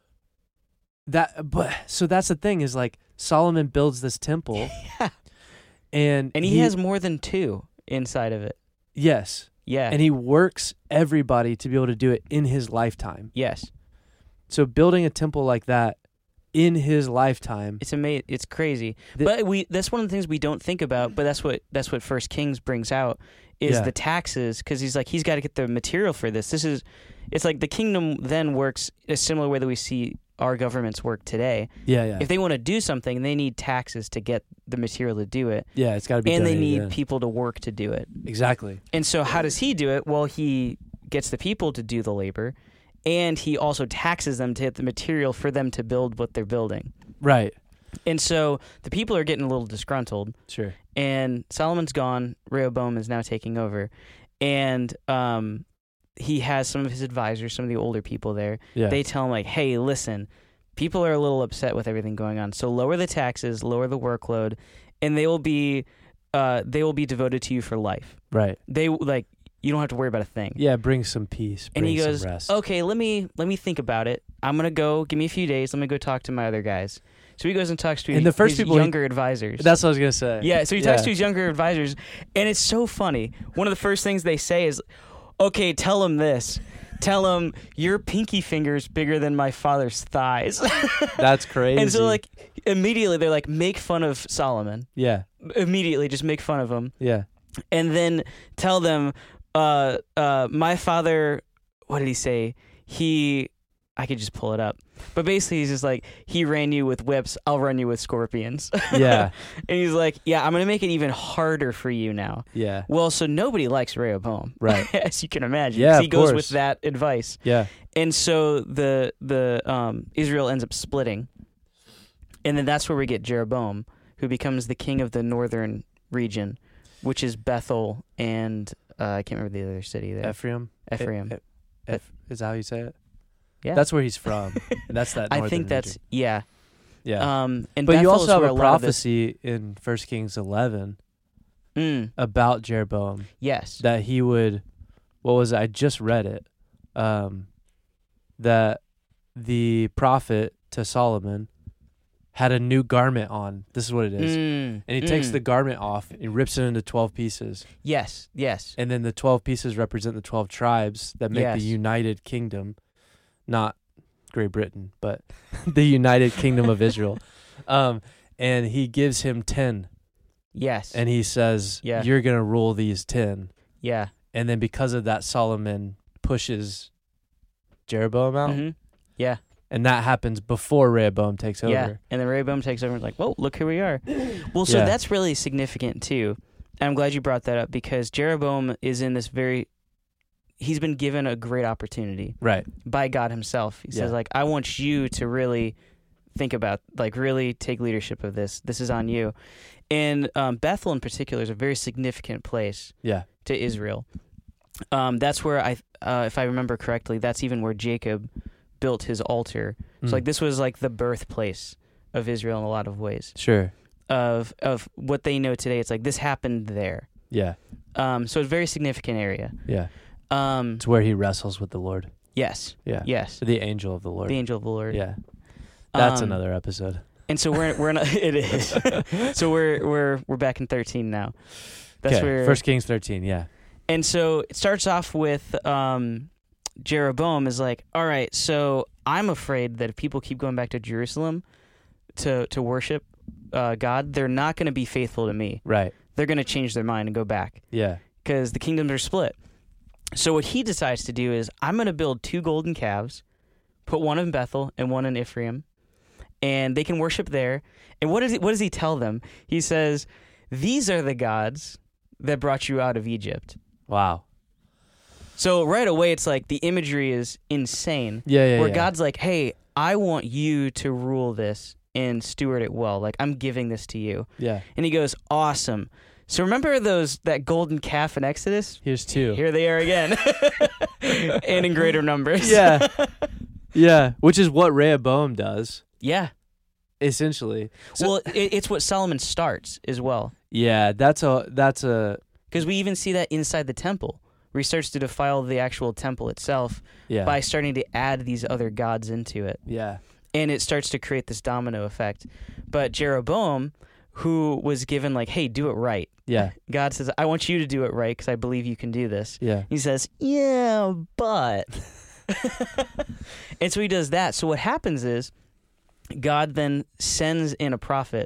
that's the thing is like Solomon builds this temple. Yeah. And he has more than 2 inside of it. Yes. Yeah. And he works everybody to be able to do it in his lifetime. Yes. So building a temple like that in his lifetime. It's amazing. It's crazy. But that's one of the things we don't think about, but that's what First Kings brings out is the taxes, because he's got to get the material for this. It's like the kingdom then works a similar way that we see our governments work today. Yeah, yeah. If they want to do something, they need taxes to get the material to do it. Yeah, it's got to be and they need people to work to do it. Exactly. And so how does he do it? Well, he gets the people to do the labor, and he also taxes them to get the material for them to build what they're building. Right. And so the people are getting a little disgruntled. Sure. And Solomon's gone. Rehoboam is now taking over. And he has some of his advisors, some of the older people there. Yeah. They tell him, like, hey, listen, people are a little upset with everything going on. So lower the taxes, lower the workload, and they will be devoted to you for life. Right. You don't have to worry about a thing. Yeah, bring some peace. And he goes, some rest. okay, let me think about it. I'm going to go, give me a few days. Let me go talk to my other guys. So he goes and talks to his younger advisors. That's what I was going to say. Yeah, so he talks to his younger advisors, and it's so funny. One of the first things they say is, okay, tell him this. Tell him, your pinky finger's bigger than my father's thighs. That's crazy. And so, like, immediately they're like, make fun of Solomon. Yeah. Immediately just make fun of him. Yeah. And then tell them, my father, what did he say? I could just pull it up. But basically, he's just like, he ran you with whips, I'll run you with scorpions. Yeah. And he's like, yeah, I'm going to make it even harder for you now. Yeah. Well, so nobody likes Rehoboam. Right. As you can imagine. Yeah, he goes with that advice. Yeah. And so the Israel ends up splitting. And then that's where we get Jeroboam, who becomes the king of the northern region, which is Bethel and I can't remember the other city there. Ephraim. Is that how you say it? Yeah. That's where he's from. And that's that northern I think that's, region. yeah. Yeah. And but Bethel you also is have where a prophecy in 1 Kings 11 about Jeroboam. Yes. That he would, what was it? I just read it. That the prophet to Solomon had a new garment on. This is what it is. And he takes the garment off and rips it into 12 pieces. Yes, yes. And then the 12 pieces represent the 12 tribes that make the United Kingdom. Not Great Britain, but the United Kingdom of Israel. And he gives him 10. Yes. And he says, you're going to rule these 10. Yeah. And then because of that, Solomon pushes Jeroboam out. Mm-hmm. Yeah. And that happens before Rehoboam takes over. Yeah, and then Rehoboam takes over and is like, well, look who we are. Well, so that's really significant too. And I'm glad you brought that up because Jeroboam is in this he's been given a great opportunity. Right. By God himself. He says, like, I want you to really think about, like, really take leadership of this. This is on you. And Bethel in particular is a very significant place to Israel. That's where, if I remember correctly, that's even where Jacob built his altar. So like this was like the birthplace of Israel in a lot of ways. Sure. Of what they know today. It's like this happened there. Yeah. So it's a very significant area. Yeah. It's where he wrestles with the Lord. Yes. Yeah. Yes. The angel of the Lord. The angel of the Lord. Yeah. That's another episode. And so we're in it is. So we're back in 13 now. That's where 1 Kings 13, yeah. And so it starts off with Jeroboam is like, all right, so I'm afraid that if people keep going back to Jerusalem to worship God, they're not going to be faithful to me. Right. They're going to change their mind and go back. Yeah. Because the kingdoms are split. So what he decides to do is, I'm going to build 2 golden calves, put one in Bethel and one in Ephraim, and they can worship there. And what does he tell them? He says, these are the gods that brought you out of Egypt. Wow. So right away, it's like the imagery is insane. Yeah. Where God's like, hey, I want you to rule this and steward it well. Like, I'm giving this to you. Yeah. And he goes, awesome. So remember that golden calf in Exodus? Here's 2. Here they are again. And in greater numbers. Yeah. Yeah. Which is what Rehoboam does. Yeah. Essentially. So, well, it's what Solomon starts as well. Yeah, that's a because we even see that inside the temple, where he starts to defile the actual temple itself by starting to add these other gods into it. Yeah. And it starts to create this domino effect. But Jeroboam, who was given like, hey, do it right. Yeah. God says, I want you to do it right because I believe you can do this. Yeah. He says, yeah, but. And so he does that. So what happens is God then sends in a prophet.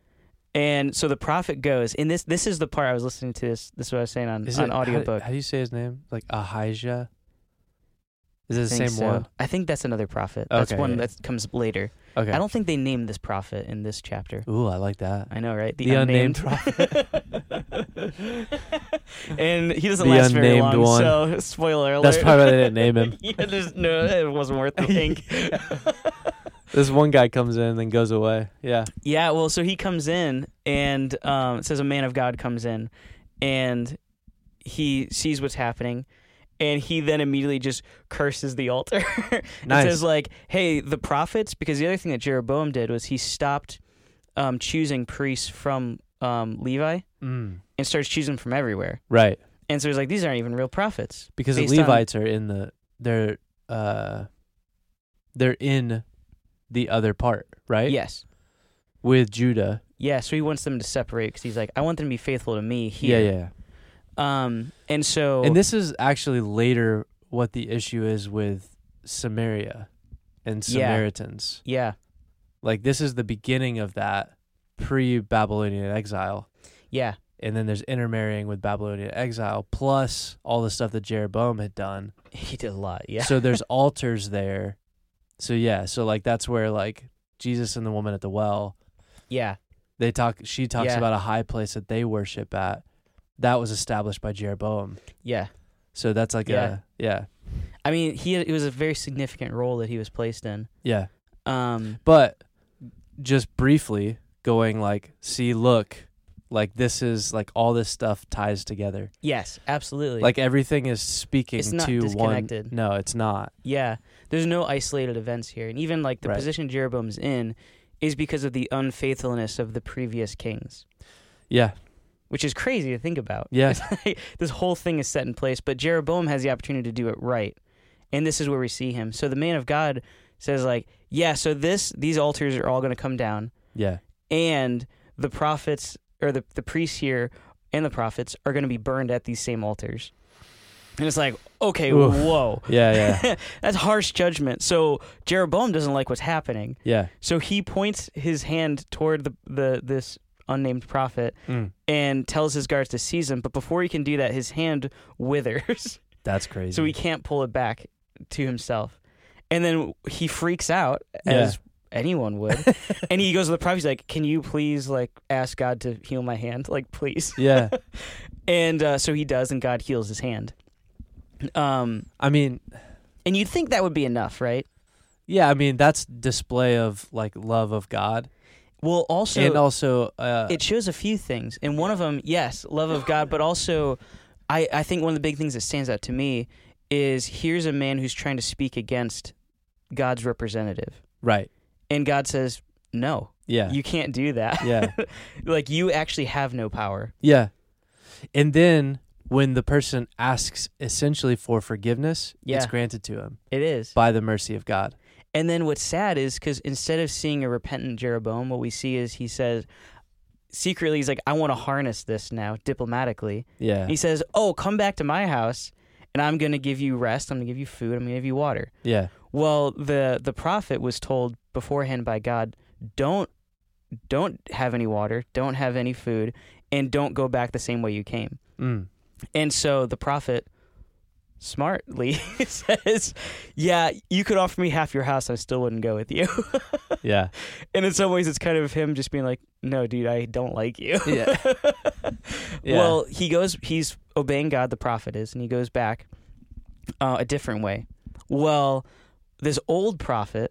And so the prophet goes, and this is the part I was listening to this is what I was saying on audiobook. How do you say his name? Like Ahijah? Is it the same so. one? I think that's another prophet. That's one that comes later. Okay. I don't think they named this prophet in this chapter. Ooh, I like that. I know, right? The unnamed prophet. And he doesn't last very long, one. So spoiler alert. That's probably why they didn't name him. It wasn't worth the ink. This one guy comes in and then goes away. Yeah. Yeah, well, so he comes in, and it says a man of God comes in, and he sees what's happening, and he then immediately just curses the altar. Nice. It says, like, hey, the prophets, because the other thing that Jeroboam did was he stopped choosing priests from Levi and starts choosing from everywhere. Right. And so he's like, these aren't even real prophets. Because the Levites are in they're in the other part, right? Yes. With Judah. Yeah, so he wants them to separate because he's like, I want them to be faithful to me here. Yeah. And so... And this is actually later what the issue is with Samaria and Samaritans. Yeah. Like, this is the beginning of that pre-Babylonian exile. Yeah. And then there's intermarrying with Babylonian exile, plus all the stuff that Jeroboam had done. He did a lot, yeah. So there's altars there. So like that's where like Jesus and the woman at the well. Yeah. She talks about a high place that they worship at. That was established by Jeroboam. Yeah. So that's like I mean, it was a very significant role that he was placed in. Yeah. But just briefly going like, see, look, like this is like all this stuff ties together. Yes, absolutely. Like everything is speaking it's not to disconnected. No, it's not. Yeah. There's no isolated events here. And even like the position Jeroboam's in is because of the unfaithfulness of the previous kings. Yeah. Which is crazy to think about. Yeah. Like, this whole thing is set in place, but Jeroboam has the opportunity to do it right. And this is where we see him. So the man of God says like, yeah, so these altars are all going to come down. Yeah. And the prophets or the priests here and the prophets are going to be burned at these same altars. And it's like, okay, oof. Whoa. Yeah. That's harsh judgment. So Jeroboam doesn't like what's happening. Yeah. So he points his hand toward this unnamed prophet and tells his guards to seize him. But before he can do that, his hand withers. That's crazy. So he can't pull it back to himself. And then he freaks out, as anyone would. And he goes to the prophet, he's like, can you please, like, ask God to heal my hand? Like, please. Yeah. And so he does, and God heals his hand. I mean... And you'd think that would be enough, right? Yeah, I mean, that's display of, like, love of God. Well, also... And also... it shows a few things. And one of them, yes, love of God, but also, I think one of the big things that stands out to me is here's a man who's trying to speak against God's representative. Right. And God says, no. Yeah. You can't do that. Yeah. Like, you actually have no power. Yeah. And then... when the person asks essentially for forgiveness, it's granted to him. It is. By the mercy of God. And then what's sad is because instead of seeing a repentant Jeroboam, what we see is he says, secretly, he's like, I want to harness this now diplomatically. Yeah. And he says, oh, come back to my house and I'm going to give you rest. I'm going to give you food. I'm going to give you water. Yeah. Well, the prophet was told beforehand by God, don't have any water, don't have any food, and don't go back the same way you came. Mm. And so the prophet smartly says, yeah, you could offer me half your house, I still wouldn't go with you. Yeah. And in some ways it's kind of him just being like, no, dude, I don't like you. Yeah. Yeah. Well, he's obeying God, the prophet is, and he goes back a different way. Well, this old prophet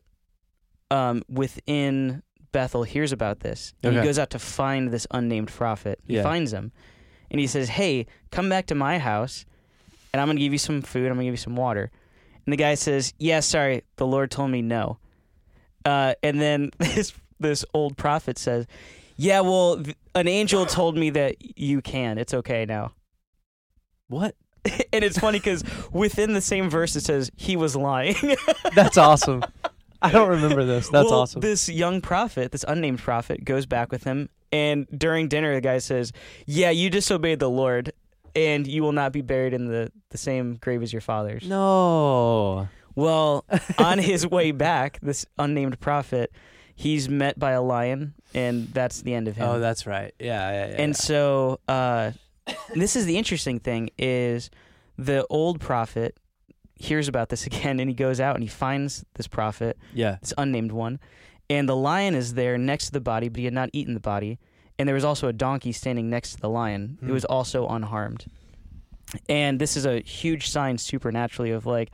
within Bethel hears about this, and he goes out to find this unnamed prophet. He finds him. And he says, hey, come back to my house, and I'm going to give you some food. I'm going to give you some water. And the guy says, yeah, sorry, the Lord told me no. And then this old prophet says, yeah, well, an angel told me that you can. It's okay now. What? And it's funny because within the same verse it says, he was lying. That's awesome. I don't remember this. That's awesome. This young prophet, this unnamed prophet, goes back with him. And during dinner, the guy says, yeah, you disobeyed the Lord, and you will not be buried in the same grave as your fathers. No. Well, on his way back, this unnamed prophet, he's met by a lion, and that's the end of him. Oh, that's right. Yeah. And so this is the interesting thing, is the old prophet hears about this again, and he goes out and he finds this prophet, this unnamed one. And the lion is there next to the body, but he had not eaten the body. And there was also a donkey standing next to the lion who was also unharmed. And this is a huge sign supernaturally of like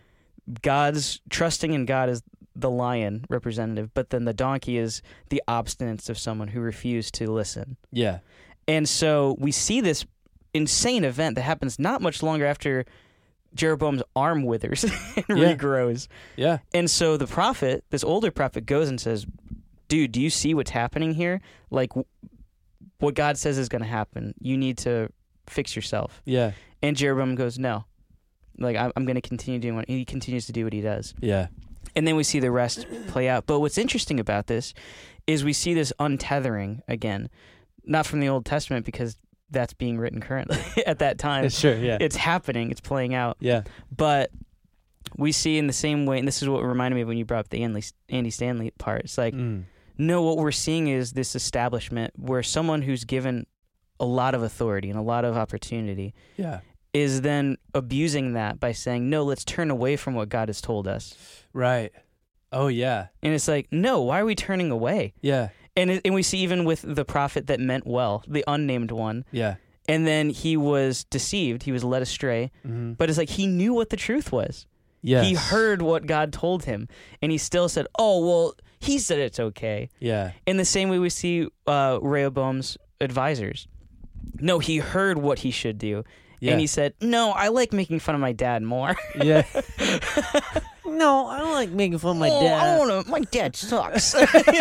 God's trusting in God as the lion representative, but then the donkey is the obstinance of someone who refused to listen. Yeah. And so we see this insane event that happens not much longer after Jeroboam's arm withers and regrows. Yeah. And so the prophet, this older prophet, goes and says, dude, do you see what's happening here? Like, what God says is going to happen. You need to fix yourself. Yeah. And Jeroboam goes, no. Like, I'm going to continue doing what he continues to do what he does. Yeah. And then we see the rest play out. But what's interesting about this is we see this untethering again, not from the Old Testament because that's being written currently at that time. Sure, yeah. It's happening. It's playing out. Yeah. But we see in the same way, and this is what reminded me of when you brought up the Andy Stanley part. It's like, no, what we're seeing is this establishment where someone who's given a lot of authority and a lot of opportunity is then abusing that by saying, no, let's turn away from what God has told us. Right. Oh, yeah. And it's like, no, why are we turning away? Yeah. And we see even with the prophet that meant well, the unnamed one. Yeah. And then he was deceived. He was led astray. Mm-hmm. But it's like he knew what the truth was. Yes. He heard what God told him. And he still said, oh, well, he said it's okay. Yeah. In the same way we see Rehoboam's advisors. No, he heard what he should do. Yeah. And he said, no, I like making fun of my dad more. Yeah. No, I don't like making fun of my dad. I don't want to. My dad sucks.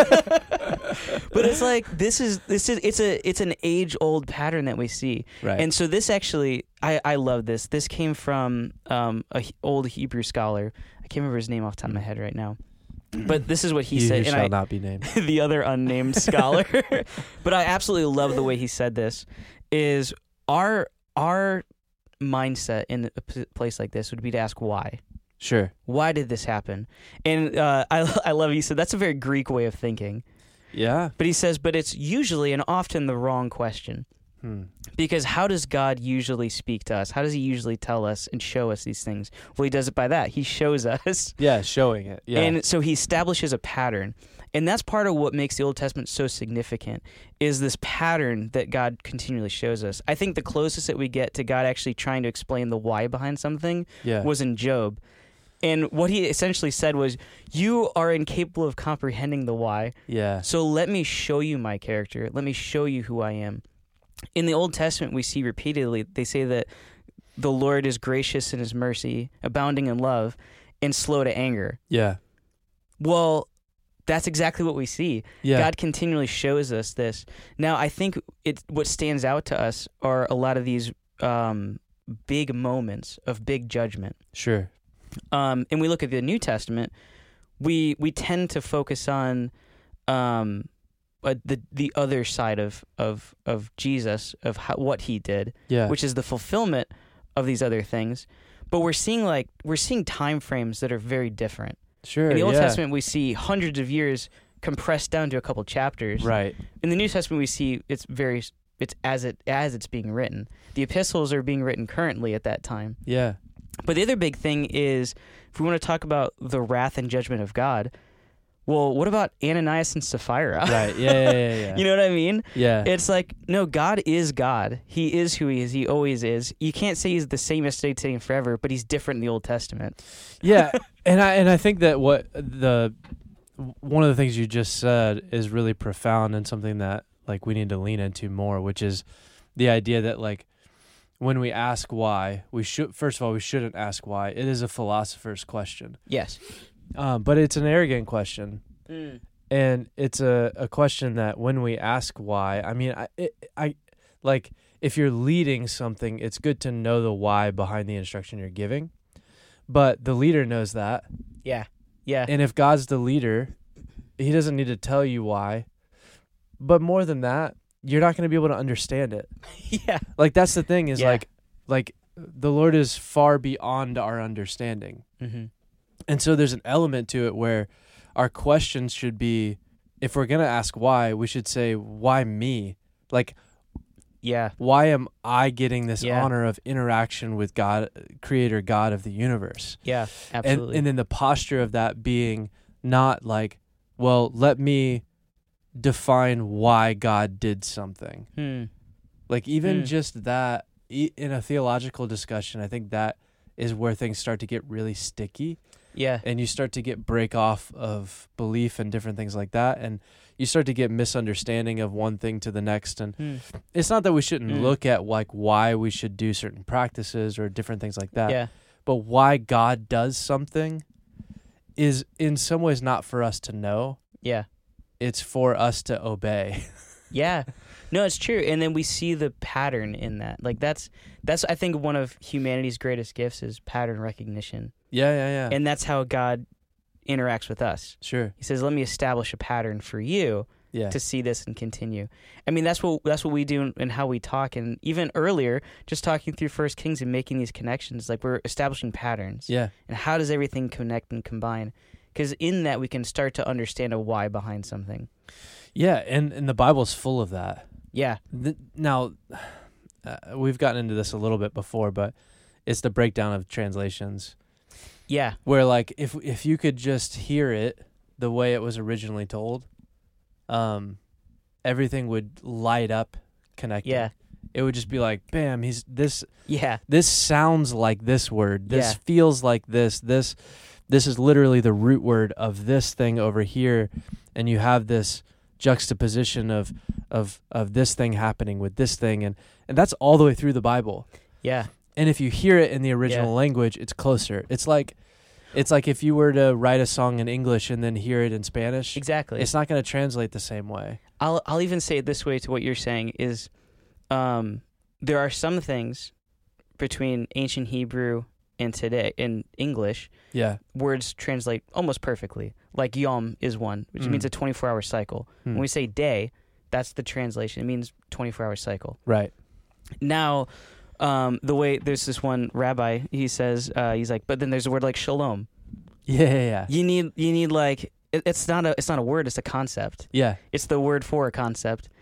But it's like it's an age-old pattern that we see. Right. And so this actually, I love this. This came from an old Hebrew scholar. I can't remember his name off the top of my head right now. But this is what he said. Who shall not be named. The other unnamed scholar. But I absolutely love the way he said this. Is our mindset in a place like this would be to ask why. Sure. Why did this happen? And I love he said that's a very Greek way of thinking. Yeah. But he says, but it's usually and often the wrong question. Because how does God usually speak to us? How does he usually tell us and show us these things? Well, he does it by that. He shows us. Yeah, showing it. Yeah. And so he establishes a pattern. And that's part of what makes the Old Testament so significant, is this pattern that God continually shows us. I think the closest that we get to God actually trying to explain the why behind something was in Job. And what he essentially said was, you are incapable of comprehending the why. Yeah. So let me show you my character. Let me show you who I am. In the Old Testament, we see repeatedly, they say that the Lord is gracious in his mercy, abounding in love, and slow to anger. Yeah. Well, that's exactly what we see. Yeah. God continually shows us this. Now, I think what stands out to us are a lot of these big moments of big judgment. Sure. And we look at the New Testament, we tend to focus on the other side of Jesus, of what he did, which is the fulfillment of these other things. But we're seeing time frames that are very different. Sure. In the Old Testament, we see hundreds of years compressed down to a couple chapters. Right. In the New Testament, we see it's as it's being written. The epistles are being written currently at that time. Yeah. But the other big thing is, if we want to talk about the wrath and judgment of God, well, what about Ananias and Sapphira? Right. Yeah. You know what I mean? Yeah. It's like, no, God is God. He is who he is. He always is. You can't say he's the same yesterday, today, and forever, but he's different in the Old Testament. Yeah. and I think that one of the things you just said is really profound and something that like we need to lean into more, which is the idea that like when we ask why, we shouldn't ask why. It is a philosopher's question. Yes. But it's an arrogant question. And it's a question that when we ask why, I mean, I like if you're leading something, it's good to know the why behind the instruction you're giving. But the leader knows that. Yeah. Yeah. And if God's the leader, he doesn't need to tell you why. But more than that, you're not going to be able to understand it. Yeah. Like that's the thing is like the Lord is far beyond our understanding. Mm-hmm. And so there's an element to it where our questions should be, if we're going to ask why, we should say, why me? Like, why am I getting this honor of interaction with God, creator God of the universe? Yeah, absolutely. And then the posture of that being not like, well, let me define why God did something. Like even just that in a theological discussion, I think that is where things start to get really sticky. Yeah. And you start to get break off of belief and different things like that. And you start to get misunderstanding of one thing to the next. And it's not that we shouldn't look at like why we should do certain practices or different things like that. Yeah. But why God does something is in some ways not for us to know. Yeah. It's for us to obey. Yeah. No, it's true. And then we see the pattern in that. Like that's I think one of humanity's greatest gifts is pattern recognition. Yeah. And that's how God interacts with us. Sure. He says, let me establish a pattern for you to see this and continue. I mean, that's what we do and how we talk. And even earlier, just talking through 1 Kings and making these connections, like we're establishing patterns. Yeah. And how does everything connect and combine? Because in that, we can start to understand a why behind something. Yeah, and the Bible's full of that. Yeah. Now, we've gotten into this a little bit before, but it's the breakdown of translations. Yeah. Where, like, if you could just hear it the way it was originally told, everything would light up connecting. Yeah. It would just be like, bam, this sounds like this word. This feels like this. This is literally the root word of this thing over here. And you have this juxtaposition of this thing happening with this thing. And that's all the way through the Bible. Yeah. And if you hear it in the original language, it's closer. It's like if you were to write a song in English and then hear it in Spanish. Exactly. It's not going to translate the same way. I'll even say it this way to what you're saying is there are some things between ancient Hebrew and today in English. Yeah. Words translate almost perfectly. Like yom is one, which means a 24-hour cycle. When we say day, that's the translation. It means 24-hour cycle. Right. Now, the way there's this one rabbi, he says, he's like, but then there's a word like shalom. Yeah. You need like it's not a word, it's a concept. Yeah. It's the word for a concept.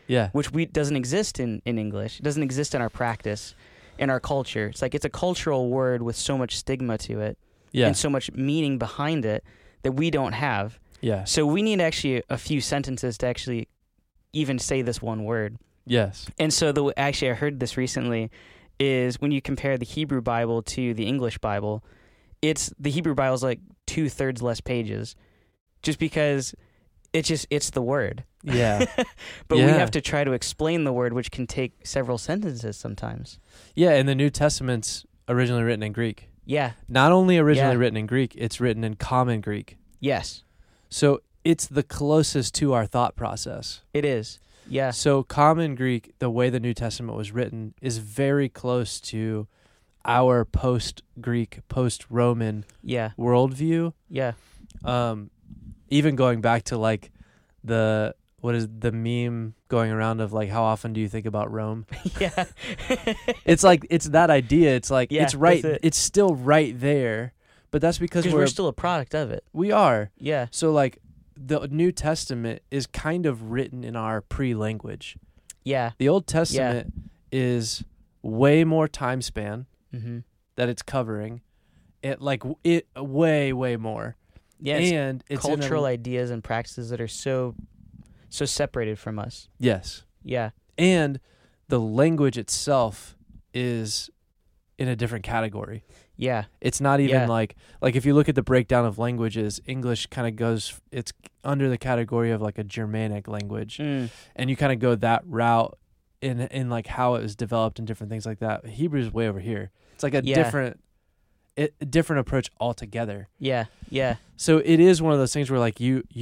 Yeah. which doesn't exist in English. It doesn't exist in our practice, in our culture. It's like it's a cultural word with so much stigma to it Yeah. and so much meaning behind it that we don't have. Yeah. So we need actually a few sentences to actually even say this one word. Yes. And so actually I heard this recently is when you compare the Hebrew Bible to the English Bible, the Hebrew Bible is like 2/3 less pages just because it's the word. Yeah. But we Yeah. have to try to explain the word, which can take several sentences sometimes. Yeah, and the New Testament's originally written in Greek. Yeah. Not only originally Yeah. written in Greek, it's written in Common Greek. Yes, So it's the closest to our thought process. it is. Yeah. So Common Greek, the way the New Testament was written, is very close to our post-Greek, post-Roman Yeah. worldview. Yeah. Even going back to like the meme going around of like, how often do you think about Rome? Yeah. It's like, it's that idea. It's like, Yeah, it's right. that's it. It's still right there, but that's because Because we're still a product of it. we are. Yeah. So like the New Testament is kind of written in our pre-language. Yeah. The Old Testament is way more time span Mm-hmm. that it's covering. It way more. Yeah. It's And it's in a- cultural ideas and practices that are so separated from us. yes. Yeah. And the language itself is in a different category. Yeah. It's not even Yeah. like if you look at the breakdown of languages, English kind of goes, it's under the category of like a Germanic language. Mm. And you kind of go that route in like how it was developed and different things like that. Hebrew's way over here. It's like a Yeah. different approach altogether. Yeah. Yeah. So it is one of those things where like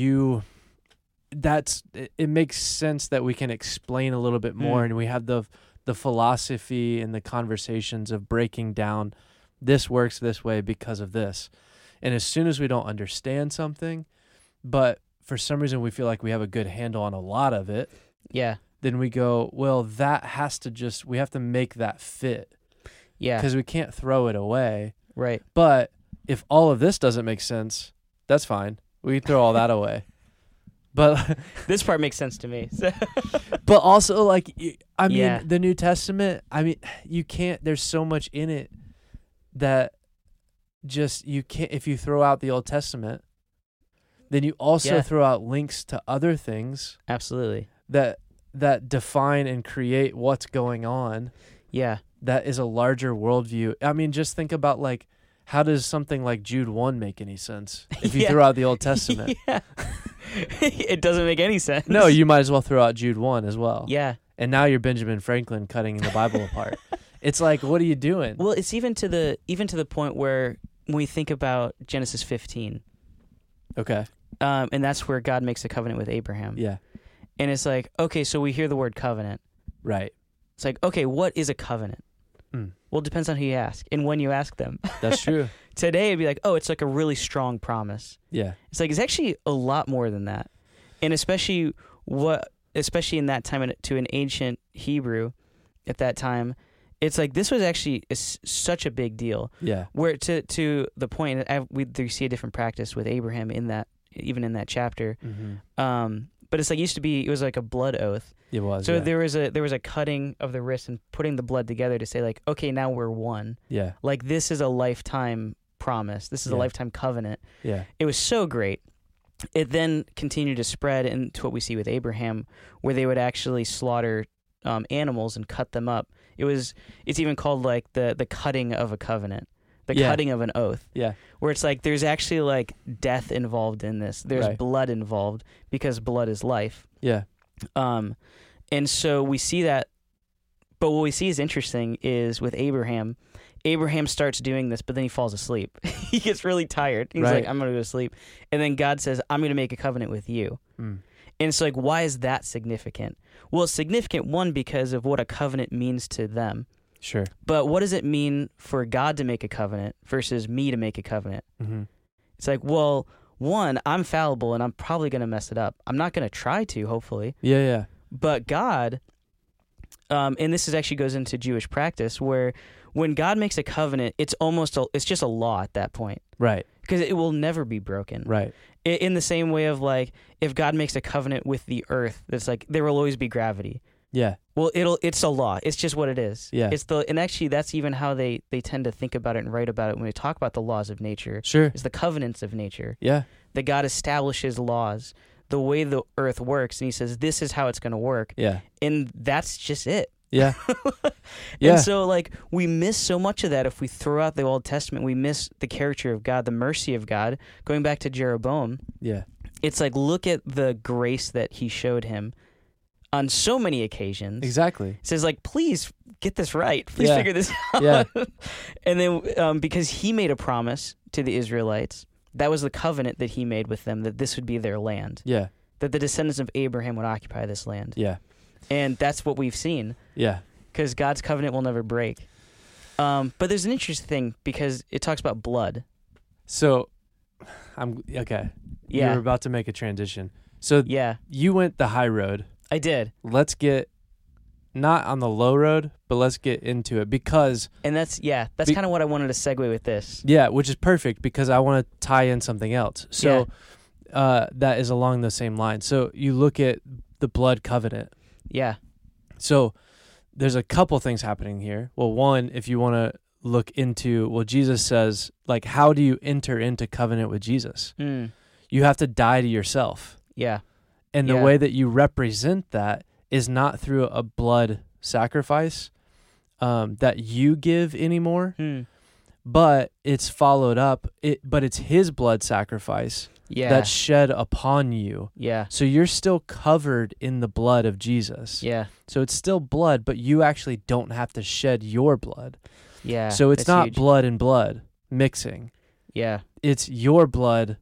it makes sense that we can explain a little bit more, Mm. and we have the philosophy and the conversations of breaking down this works this way because of this. And as soon as we don't understand something, but for some reason we feel like we have a good handle on a lot of it, Yeah. then we go, well, we have to make that fit Yeah. because we can't throw it away. Right. But if all of this doesn't make sense, that's fine. We can throw all that away. But This part makes sense to me. So. but also like I mean Yeah. the New Testament, I mean you can't, there's so much in it that just you can't, if you throw out the Old Testament, then you also Yeah. throw out links to other things Absolutely. that define and create what's going on. Yeah. That is a larger worldview. I mean, just think about like, how does something like Jude 1 make any sense if you Yeah. throw out the Old Testament? Yeah. It doesn't make any sense. No, you might as well throw out Jude 1 as well. Yeah. And now you're Benjamin Franklin cutting the Bible apart. It's like, what are you doing? Well, it's even to the point where when we think about Genesis 15, Okay. and that's where God makes a covenant with Abraham. Yeah. And it's like, okay, so we hear the word covenant. Right. It's like, okay, what is a covenant? Mm. Well, it depends on who you ask and when you ask them. That's true. Today, it'd be like, oh, it's like a really strong promise. Yeah. It's like, it's actually a lot more than that. And especially in that time, to an ancient Hebrew at that time, it's like this was actually such a big deal. Yeah. Where to the point, we see a different practice with Abraham in that, even in that chapter. Mm-hmm. But it's like it was like a blood oath. It was. So yeah. there was a cutting of the wrist and putting the blood together to say like, okay, now we're one. Yeah. Like this is a lifetime promise. This is a Yeah. lifetime covenant. Yeah. It was so great. It then continued to spread into what we see with Abraham, where they would actually slaughter animals and cut them up. It's even called like the cutting of a covenant, the Yeah. cutting of an oath. Yeah. Where it's like there's actually like death involved in this. There's Right. blood involved because blood is life. Yeah. And so we see that, but what we see is interesting is with Abraham starts doing this, but then he falls asleep. He gets really tired. He's Right. like, I'm going to go to sleep. And then God says, I'm going to make a covenant with you. Mm. And it's like, why is that significant? Well, it's significant, one, because of what a covenant means to them. Sure. But what does it mean for God to make a covenant versus me to make a covenant? Mm-hmm. It's like, well, one, I'm fallible and I'm probably going to mess it up. I'm not going to try to, hopefully. Yeah. Yeah. But God, and this actually goes into Jewish practice, where when God makes a covenant, it's just a law at that point. Right. because it will never be broken. Right. In the same way of like, if God makes a covenant with the earth, that's like there will always be gravity. Yeah. Well, it's a law. It's just what it is. Yeah. And actually that's even how they tend to think about it and write about it when they talk about the laws of nature. Sure. It's the covenants of nature. Yeah. That God establishes laws, the way the earth works, and he says this is how it's going to work. Yeah. And that's just it. Yeah. Yeah. And so like we miss so much of that if we throw out the Old Testament. We miss the character of God, the mercy of God. Going back to Jeroboam. Yeah. It's like, look at the grace that he showed him on so many occasions. Exactly. It says like, please get this right. Please Yeah. figure this out. Yeah. And then because he made a promise to the Israelites, that was the covenant that he made with them, that this would be their land. Yeah. That the descendants of Abraham would occupy this land. Yeah. And that's what we've seen. Yeah. Because God's covenant will never break. But there's an interesting thing because it talks about blood. So, I'm okay. Yeah. You're about to make a transition. So Yeah, you went the high road. I did. Let's get not on the low road, but let's get into it because And that's kind of what I wanted to segue with this. yeah, which is perfect because I want to tie in something else. So that is along the same line. So you look at the blood covenant. Yeah. So there's a couple things happening here. Well, one, if you want to look into, well, Jesus says, like, how do you enter into covenant with Jesus? Mm. You have to die to yourself. Yeah. And the Yeah. way that you represent that is not through a blood sacrifice that you give anymore, Mm. but it's followed up. But it's his blood sacrifice Yeah. that's shed upon you. Yeah. So you're still covered in the blood of Jesus. Yeah. So it's still blood, but you actually don't have to shed your blood. Yeah. So it's that's not huge. blood and blood mixing. Yeah. It's your blood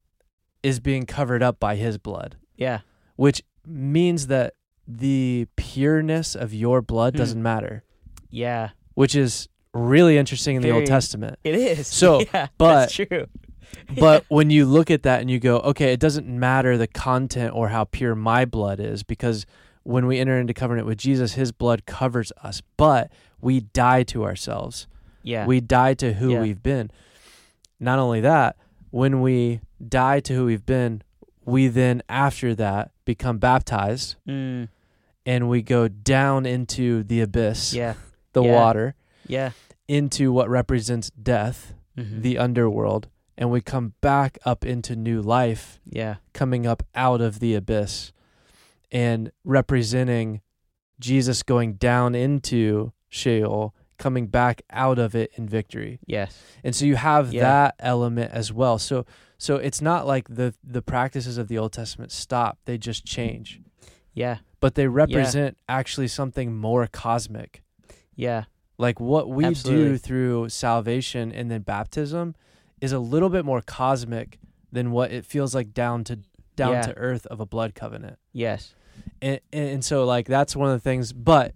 is being covered up by his blood, Yeah. which means that the pureness of your blood doesn't matter, Yeah. which is really interesting in the Old Very- Testament. It is. So, yeah, but- that's true. But when you look at that and you go, okay, it doesn't matter the content or how pure my blood is, because when we enter into covenant with Jesus, his blood covers us, but we die to ourselves. Yeah. We die to who Yeah. we've been. Not only that, when we die to who we've been, we then, after that, become baptized Mm. and we go down into the abyss, Yeah. the Yeah. water, Yeah. into what represents death, Mhm. the underworld, and we come back up into new life, Yeah. coming up out of the abyss and representing Jesus going down into Sheol, coming back out of it in victory. Yes. And so you have Yeah. that element as well. So it's not like the practices of the Old Testament stop, they just change. Yeah. But they represent actually something more cosmic. Yeah. Like what we do Absolutely. through salvation and then baptism is a little bit more cosmic than what it feels like down to earth of a blood covenant. Yes. And so like that's one of the things, but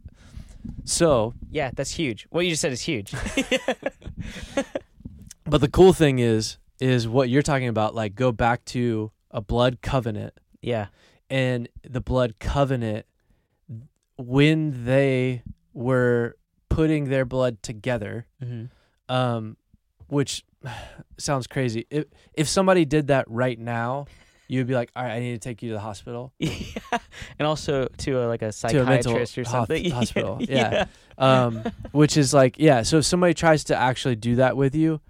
so Yeah, that's huge. What you just said is huge. but the cool thing is what you're talking about, like go back to a blood covenant. Yeah. And the blood covenant, when they were putting their blood together, Mm-hmm. which sounds crazy. If somebody did that right now, you would be like, all right, I need to take you to the hospital. Yeah. And also to a To a psychiatrist or mental something. hospital. Yeah. Which is like, yeah. So if somebody tries to actually do that with you,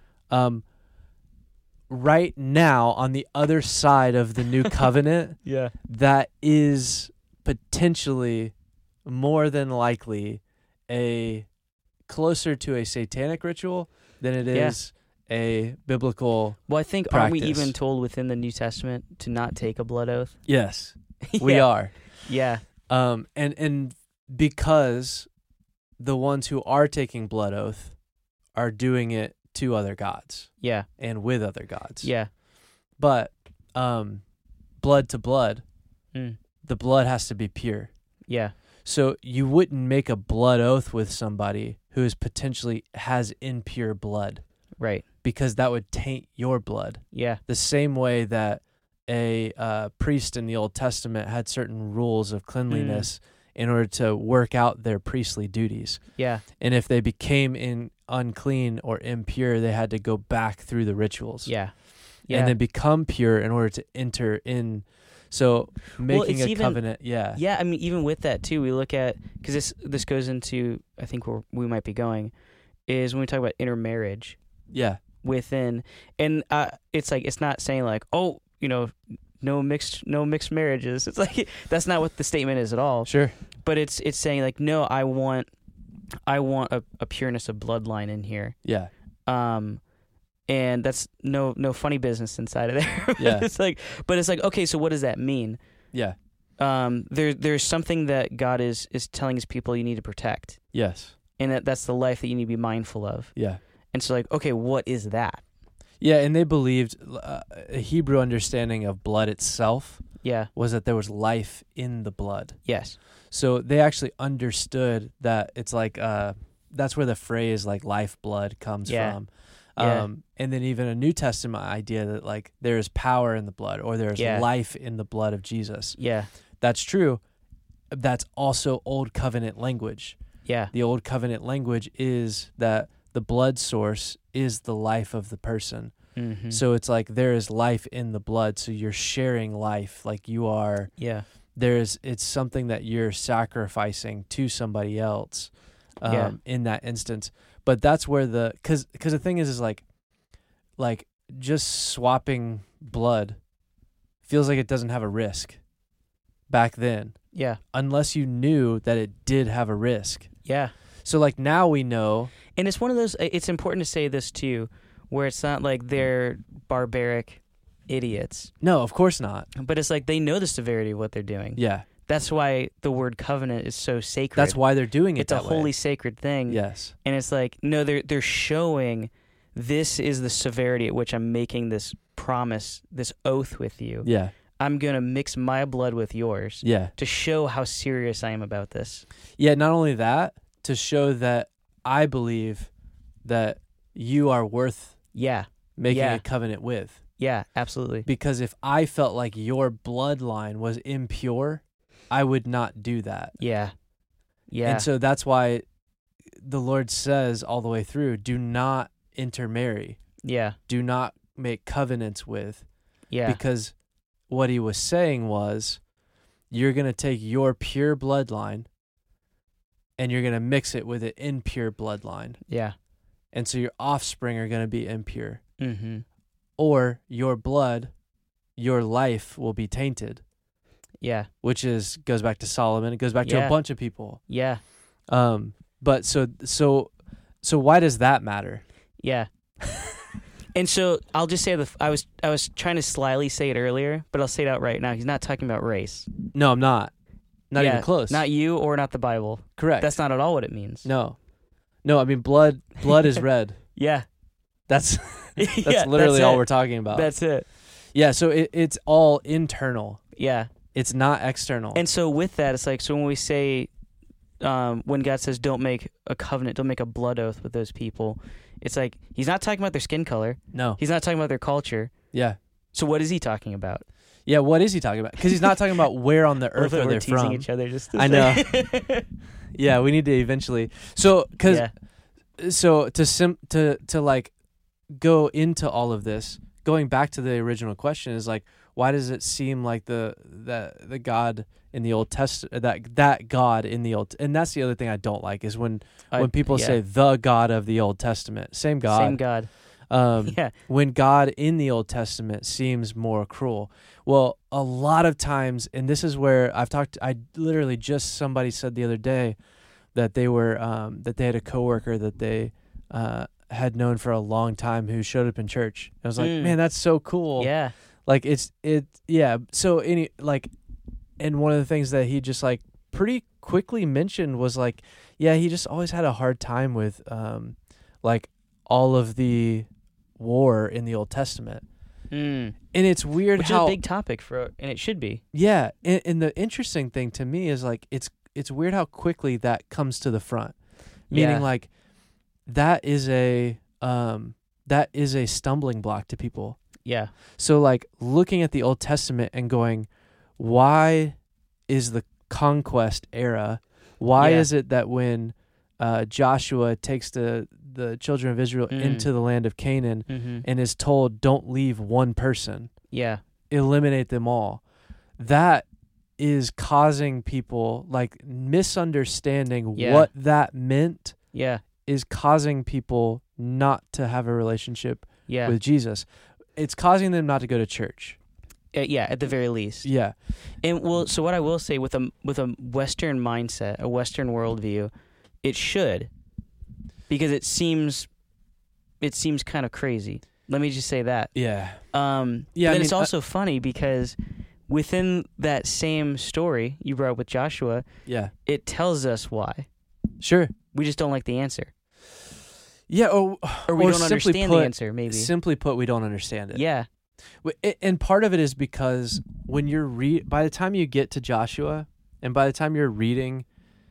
right now on the other side of the new covenant, Yeah. that is potentially more than likely closer to a satanic ritual than it is a biblical. Well, I think aren't we practice. even told within the New Testament to not take a blood oath? Yes, we Yeah. are. Yeah. And because the ones who are taking blood oath are doing it to other gods Yeah. and with other gods. Yeah. But blood to blood, Mm. the blood has to be pure. Yeah. So you wouldn't make a blood oath with somebody who is potentially has impure blood, Right. because that would taint your blood. Yeah. The same way that a priest in the Old Testament had certain rules of cleanliness in order to work out their priestly duties. Yeah. And if they became unclean or impure, they had to go back through the rituals. Yeah. Yeah. and then become pure in order to enter in. So making a covenant, yeah. Yeah, I mean, even with that too, we look at, because this goes into, I think where we might be going, is when we talk about intermarriage. Yeah. Within, and it's like, it's not saying like, oh, no mixed marriages. It's like, that's not what the statement is at all. Sure. But it's saying like, no, I want a pureness of bloodline in here. Yeah. And that's no funny business inside of there. Yeah. It's like, but it's like, okay, so what does that mean? Yeah. There's something that God is telling his people you need to protect. Yes. And that's the life that you need to be mindful of. Yeah. And so like, okay, what is that? Yeah, and they believed a Hebrew understanding of blood itself Yeah. was that there was life in the blood. Yes. So they actually understood that it's like that's where the phrase like lifeblood comes Yeah. from. Yeah. And then even a New Testament idea that like there is power in the blood or there is Yeah. life in the blood of Jesus. Yeah. That's true. That's also Old Covenant language. Yeah. The Old Covenant language is that the blood source is the life of the person. Mm-hmm. So it's like there is life in the blood. So you're sharing life. Like you are, yeah. it's something that you're sacrificing to somebody else in that instance. But that's where because the thing is like just swapping blood feels like it doesn't have a risk back then. Yeah. Unless you knew that it did have a risk. Yeah. So like now we know. And it's one of those, it's important to say this too, where it's not like they're barbaric idiots. No, of course not. But it's like they know the severity of what they're doing. Yeah. That's why the word covenant is so sacred. That's why they're doing it. It's a holy, sacred thing. Yes. And it's like, no, they're showing this is the severity at which I'm making this promise, this oath with you. Yeah. I'm going to mix my blood with yours. Yeah. To show how serious I am about this. Yeah, not only that, to show that I believe that you are worth making a covenant with. Yeah, absolutely. Because if I felt like your bloodline was impure, I would not do that. Yeah. Yeah. And so that's why the Lord says all the way through, do not intermarry. Yeah. Do not make covenants with. Yeah. Because what he was saying was, you're going to take your pure bloodline and you're going to mix it with an impure bloodline. Yeah. And so your offspring are going to be impure. Mm-hmm. Or your blood, your life will be tainted. Yeah. Which goes back to Solomon. It goes back to a bunch of people. Yeah. But so why does that matter? Yeah. And so I'll just say I was trying to slyly say it earlier, but I'll say it out right now. He's not talking about race. No, I'm not. Not even close. Not you or not the Bible. Correct. That's not at all what it means. No, I mean blood is red. Yeah. That's literally all we're talking about. That's it. Yeah, so it's all internal. Yeah. It's not external. And so with that, it's like, so when we say, when God says don't make a covenant, don't make a blood oath with those people, it's like he's not talking about their skin color. No. He's not talking about their culture. Yeah. So what is he talking about? Yeah, what is he talking about? Because he's not talking about where on the earth are they from. Teasing each other just to I know. Yeah, we need to eventually. So to like go into all of this, going back to the original question is like, why does it seem like the God in the Old Testament, that God in the Old, and that's the other thing I don't like is when people say the God of the Old Testament, same God. When God in the Old Testament seems more cruel. Well, a lot of times, and this is where I literally just, somebody said the other day that they were, that they had a coworker that they had known for a long time who showed up in church. I was like, man, that's so cool. Yeah. Like So and one of the things that he just like pretty quickly mentioned was like, yeah, he just always had a hard time with, like all of the war in the Old Testament. And it's weird Which is a big topic and it should be. Yeah. And the interesting thing to me is like, it's weird how quickly that comes to the front. Meaning like that is a stumbling block to people. Yeah. So like looking at the Old Testament and going, why is the conquest era, why is it that when Joshua takes the the children of Israel Mm. into the land of Canaan Mm-hmm. and is told, don't leave one person, Yeah. eliminate them all. That is causing people like misunderstanding Yeah. what that meant, Yeah. is causing people not to have a relationship Yeah. with Jesus. It's causing them not to go to church. Yeah, at the very least. Yeah. And well, so what I will say with a Western mindset, a Western worldview, it should, because it seems kind of crazy. Let me just say that. Yeah. Yeah. Yeah, I Then it's mean, also funny because within that same story you brought up with Joshua, Yeah. it tells us why. Sure. We just don't like the answer, Yeah. or we Or don't simply understand put- the answer. Maybe. Simply put, we don't understand it. Yeah. And part of it is because when you're by the time you get to Joshua, and by the time you're reading,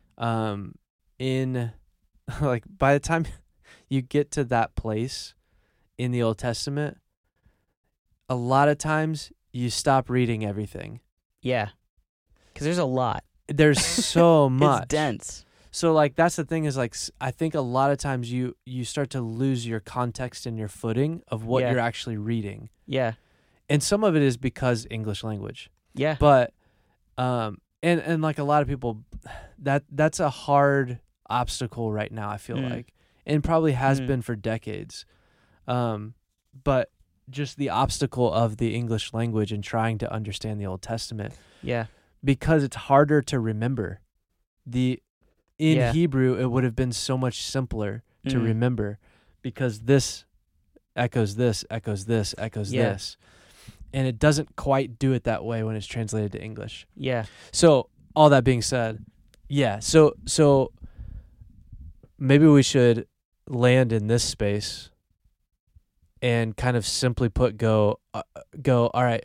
in, like by the time you get to that place in the Old Testament, a lot of times you stop reading everything. Yeah. Because there's a lot. There's so much. It's dense. So like that's the thing is like I think a lot of times you start to lose your context and your footing of what Yeah. you're actually reading. Yeah. And some of it is because English language. Yeah. But and like a lot of people that's a hard obstacle right now, I feel like. And probably has been for decades. But just the obstacle of the English language and trying to understand the Old Testament, Yeah. because it's harder to remember. In Yeah. Hebrew, it would have been so much simpler to Mm. remember, because this echoes this, echoes this, echoes Yeah. this. And it doesn't quite do it that way when it's translated to English. Yeah. So, all that being said, yeah, so maybe we should land in this space and kind of simply put go, all right,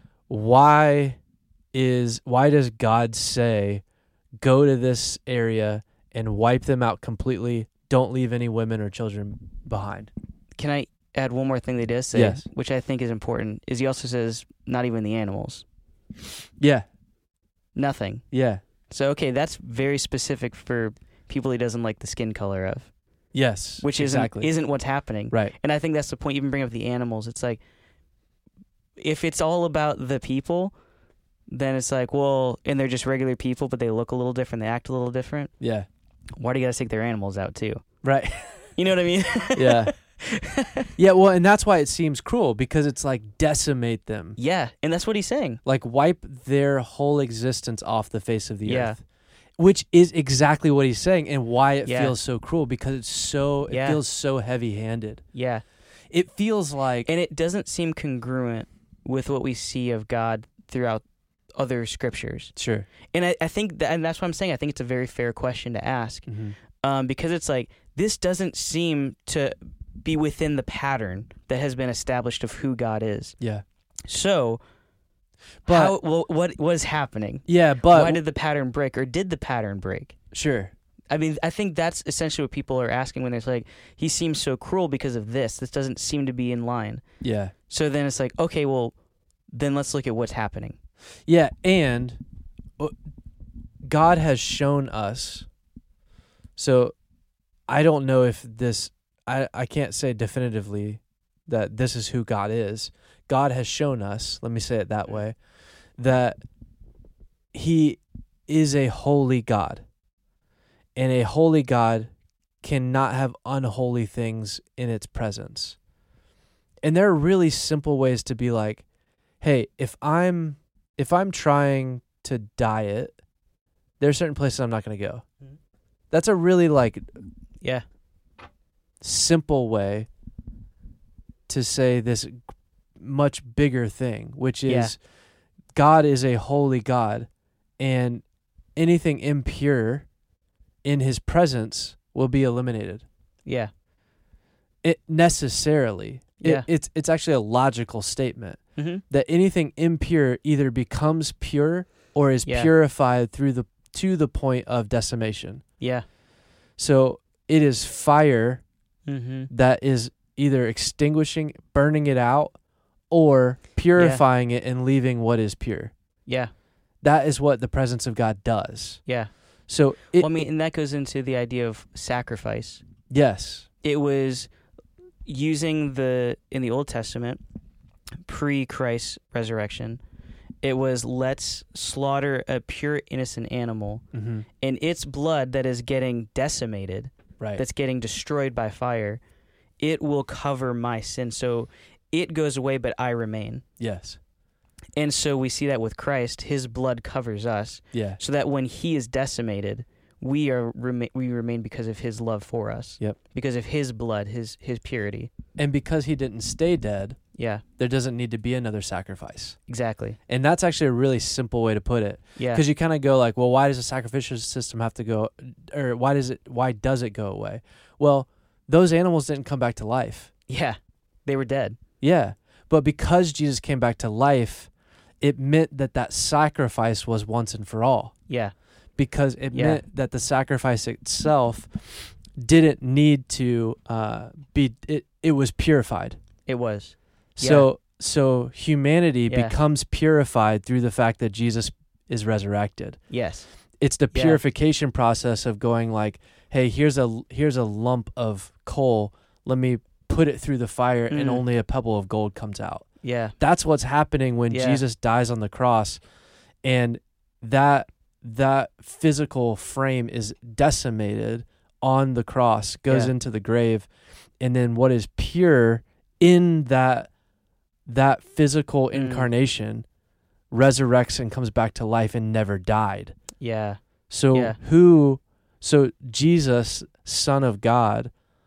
why does God say go to this area and wipe them out completely, don't leave any women or children behind? Can I add one more thing they does say, Yes. which I think is important, is he also says not even the animals. Yeah, Nothing. yeah, So, okay, that's very specific for people he doesn't like the skin color of, yes, which exactly. isn't what's happening. Right. And I think that's the point. Even bring up the animals. It's like, if it's all about the people, then it's like, well, and they're just regular people, but they look a little different, they act a little different. Yeah, Why do you gotta take their animals out too? right. You know what I mean? Yeah. Yeah, well, and that's why it seems cruel, because it's like decimate them. Yeah, and that's what he's saying. Like wipe their whole existence off the face of the Yeah. earth. Which is exactly what he's saying, and why it Yeah. feels so cruel, because it Yeah. feels so heavy-handed. Yeah. It feels like And it doesn't seem congruent with what we see of God throughout other scriptures. sure. And I think that, and that's what I'm saying. I think it's a very fair question to ask, because it's like, this doesn't seem to be within the pattern that has been established of who God is. Yeah. So, But what was happening? yeah, but Why did the pattern break, or did the pattern break? sure. I mean, I think that's essentially what people are asking when they're like, he seems so cruel because of this. This doesn't seem to be in line. Yeah. So then it's like, okay, well, then let's look at what's happening. Yeah, and God has shown us. So I don't know if this I can't say definitively that this is who God is. God has shown us, let me say it that way, that he is a holy God. And a holy God cannot have unholy things in its presence. And there are really simple ways to be like, hey, if I'm trying to diet, there are certain places I'm not going to go. Mhm. That's a really like Yeah. simple way to say this much bigger thing, which is Yeah. God is a holy God, and anything impure in his presence will be eliminated. Yeah. It necessarily. Yeah. It's actually a logical statement Mm-hmm. that anything impure either becomes pure or is Yeah. purified to the point of decimation. Yeah. So it is fire Mm-hmm. that is either extinguishing, burning it out, or purifying it and leaving what is pure. Yeah. That is what the presence of God does. Yeah. So Well, I mean, and that goes into the idea of sacrifice. yes, It was using in the Old Testament, pre-Christ's resurrection, it was let's slaughter a pure innocent animal, and its blood that is getting decimated, Right. that's getting destroyed by fire, it will cover my sin. So it goes away, but I remain. Yes. And so we see that with Christ, his blood covers us, Yeah. so that when he is decimated, we remain because of his love for us. Yep. Because of his blood, his purity. And because he didn't stay dead, Yeah, there doesn't need to be another sacrifice. exactly. And that's actually a really simple way to put it. Yeah. Because you kind of go like, well, why does the sacrificial system have to go, or why does it go away? Well, those animals didn't come back to life. Yeah. They were dead. Yeah. But because Jesus came back to life, it meant that sacrifice was once and for all. Yeah. Because it Yeah. meant that the sacrifice itself didn't need to it was purified. It was. So humanity Yeah. becomes purified through the fact that Jesus is resurrected. Yes. It's the Yeah. purification process of going like, hey, here's a lump of coal. Let me put it through the fire and only a pebble of gold comes out. Yeah. That's what's happening when Yeah. Jesus dies on the cross, and that physical frame is decimated on the cross, goes Yeah. into the grave, and then what is pure in that physical incarnation resurrects and comes back to life and never died. Yeah. So Yeah. so Jesus, Son of God,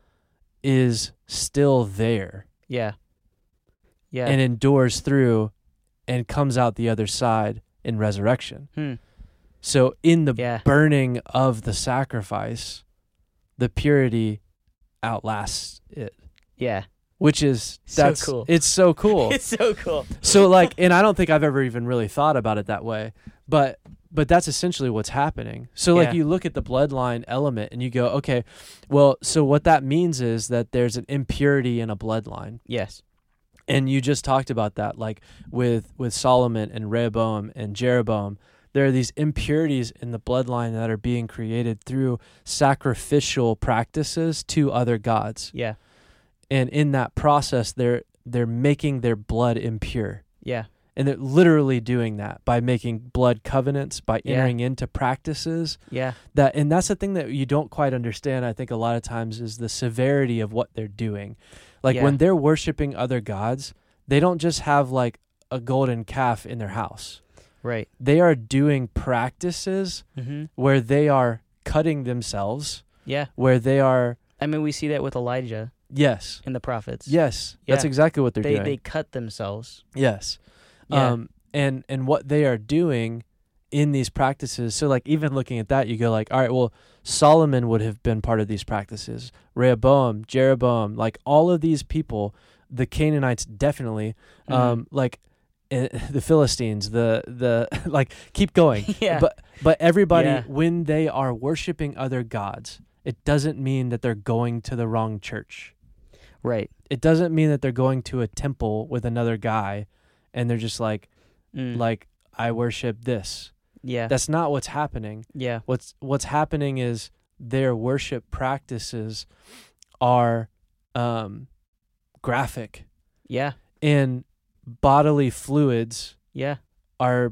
is still there Yeah. Yeah. and endures through and comes out the other side in resurrection. So in the Yeah. burning of the sacrifice, the purity outlasts it, Yeah. which is So cool. It's so cool. It's so cool. So like, and I don't think I've ever even really thought about it that way, but that's essentially what's happening. So like Yeah. you look at the bloodline element and you go, okay, well, so what that means is that there's an impurity in a bloodline. Yes. And you just talked about that, like with Solomon and Rehoboam and Jeroboam. There are these impurities in the bloodline that are being created through sacrificial practices to other gods. Yeah. And in that process, they're making their blood impure. Yeah. And they're literally doing that by making blood covenants, by Yeah. entering into practices. Yeah. And that's the thing that you don't quite understand, I think, a lot of times, is the severity of what they're doing. Like Yeah. when they're worshiping other gods, they don't just have like a golden calf in their house. Right. They are doing practices where they are cutting themselves, Yeah. where they are, I mean, we see that with Elijah yes, and the prophets. yes, that's Yeah. exactly what they're doing. They cut themselves. Yes. Yeah. And what they are doing in these practices. So like even looking at that, you go like, all right, well, Solomon would have been part of these practices. Rehoboam, Jeroboam, like all of these people, the Canaanites definitely, like the Philistines, the like keep going. Yeah. But everybody, Yeah. when they are worshiping other gods, it doesn't mean that they're going to the wrong church. Right. It doesn't mean that they're going to a temple with another guy and they're just like I worship this. Yeah. That's not what's happening. Yeah. What's happening is their worship practices are graphic, Yeah. and bodily fluids Yeah. are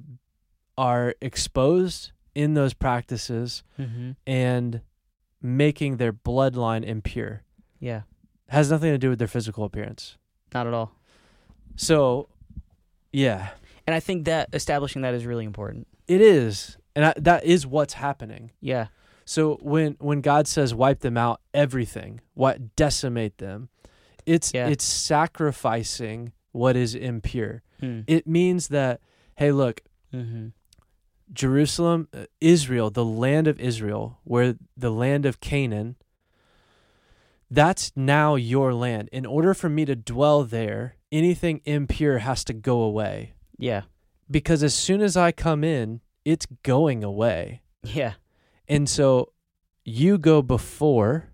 exposed in those practices and making their bloodline impure. Yeah. Has nothing to do with their physical appearance. Not at all. So, yeah, And I think that establishing that is really important. it is, and that is what's happening. Yeah. So when God says wipe them out, everything, decimate them, it's sacrificing what is impure. It means that, hey, look, Jerusalem, Israel, the land of Israel, where the land of Canaan, that's now your land. In order for me to dwell there, anything impure has to go away. Yeah. Because as soon as I come in, it's going away. Yeah. And so you go before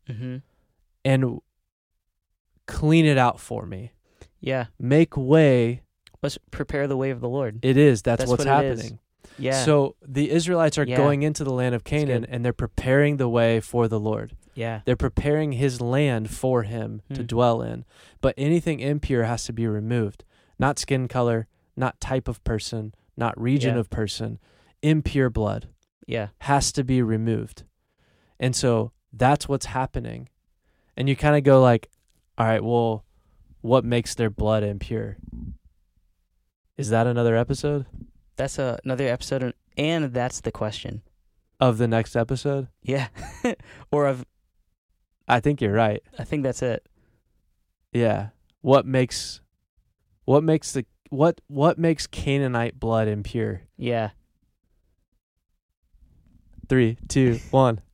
and clean it out for me. Yeah. Make way. Let's prepare the way of the Lord. It is. That's what's what it happening. Yeah. So the Israelites are Yeah. going into the land of Canaan good. and they're preparing the way for the Lord. Yeah. They're preparing his land for him to dwell in. But anything impure has to be removed. Not skin color, not type of person, not region of person. Impure blood has to be removed. And so that's what's happening. And you kind of go like, all right, well, what makes their blood impure? Is that another episode? That's another episode, and that's the question. Of the next episode? Yeah. Or of... I think you're right. I think that's it. Yeah. What makes Canaanite blood impure? Yeah. 3, 2, 1.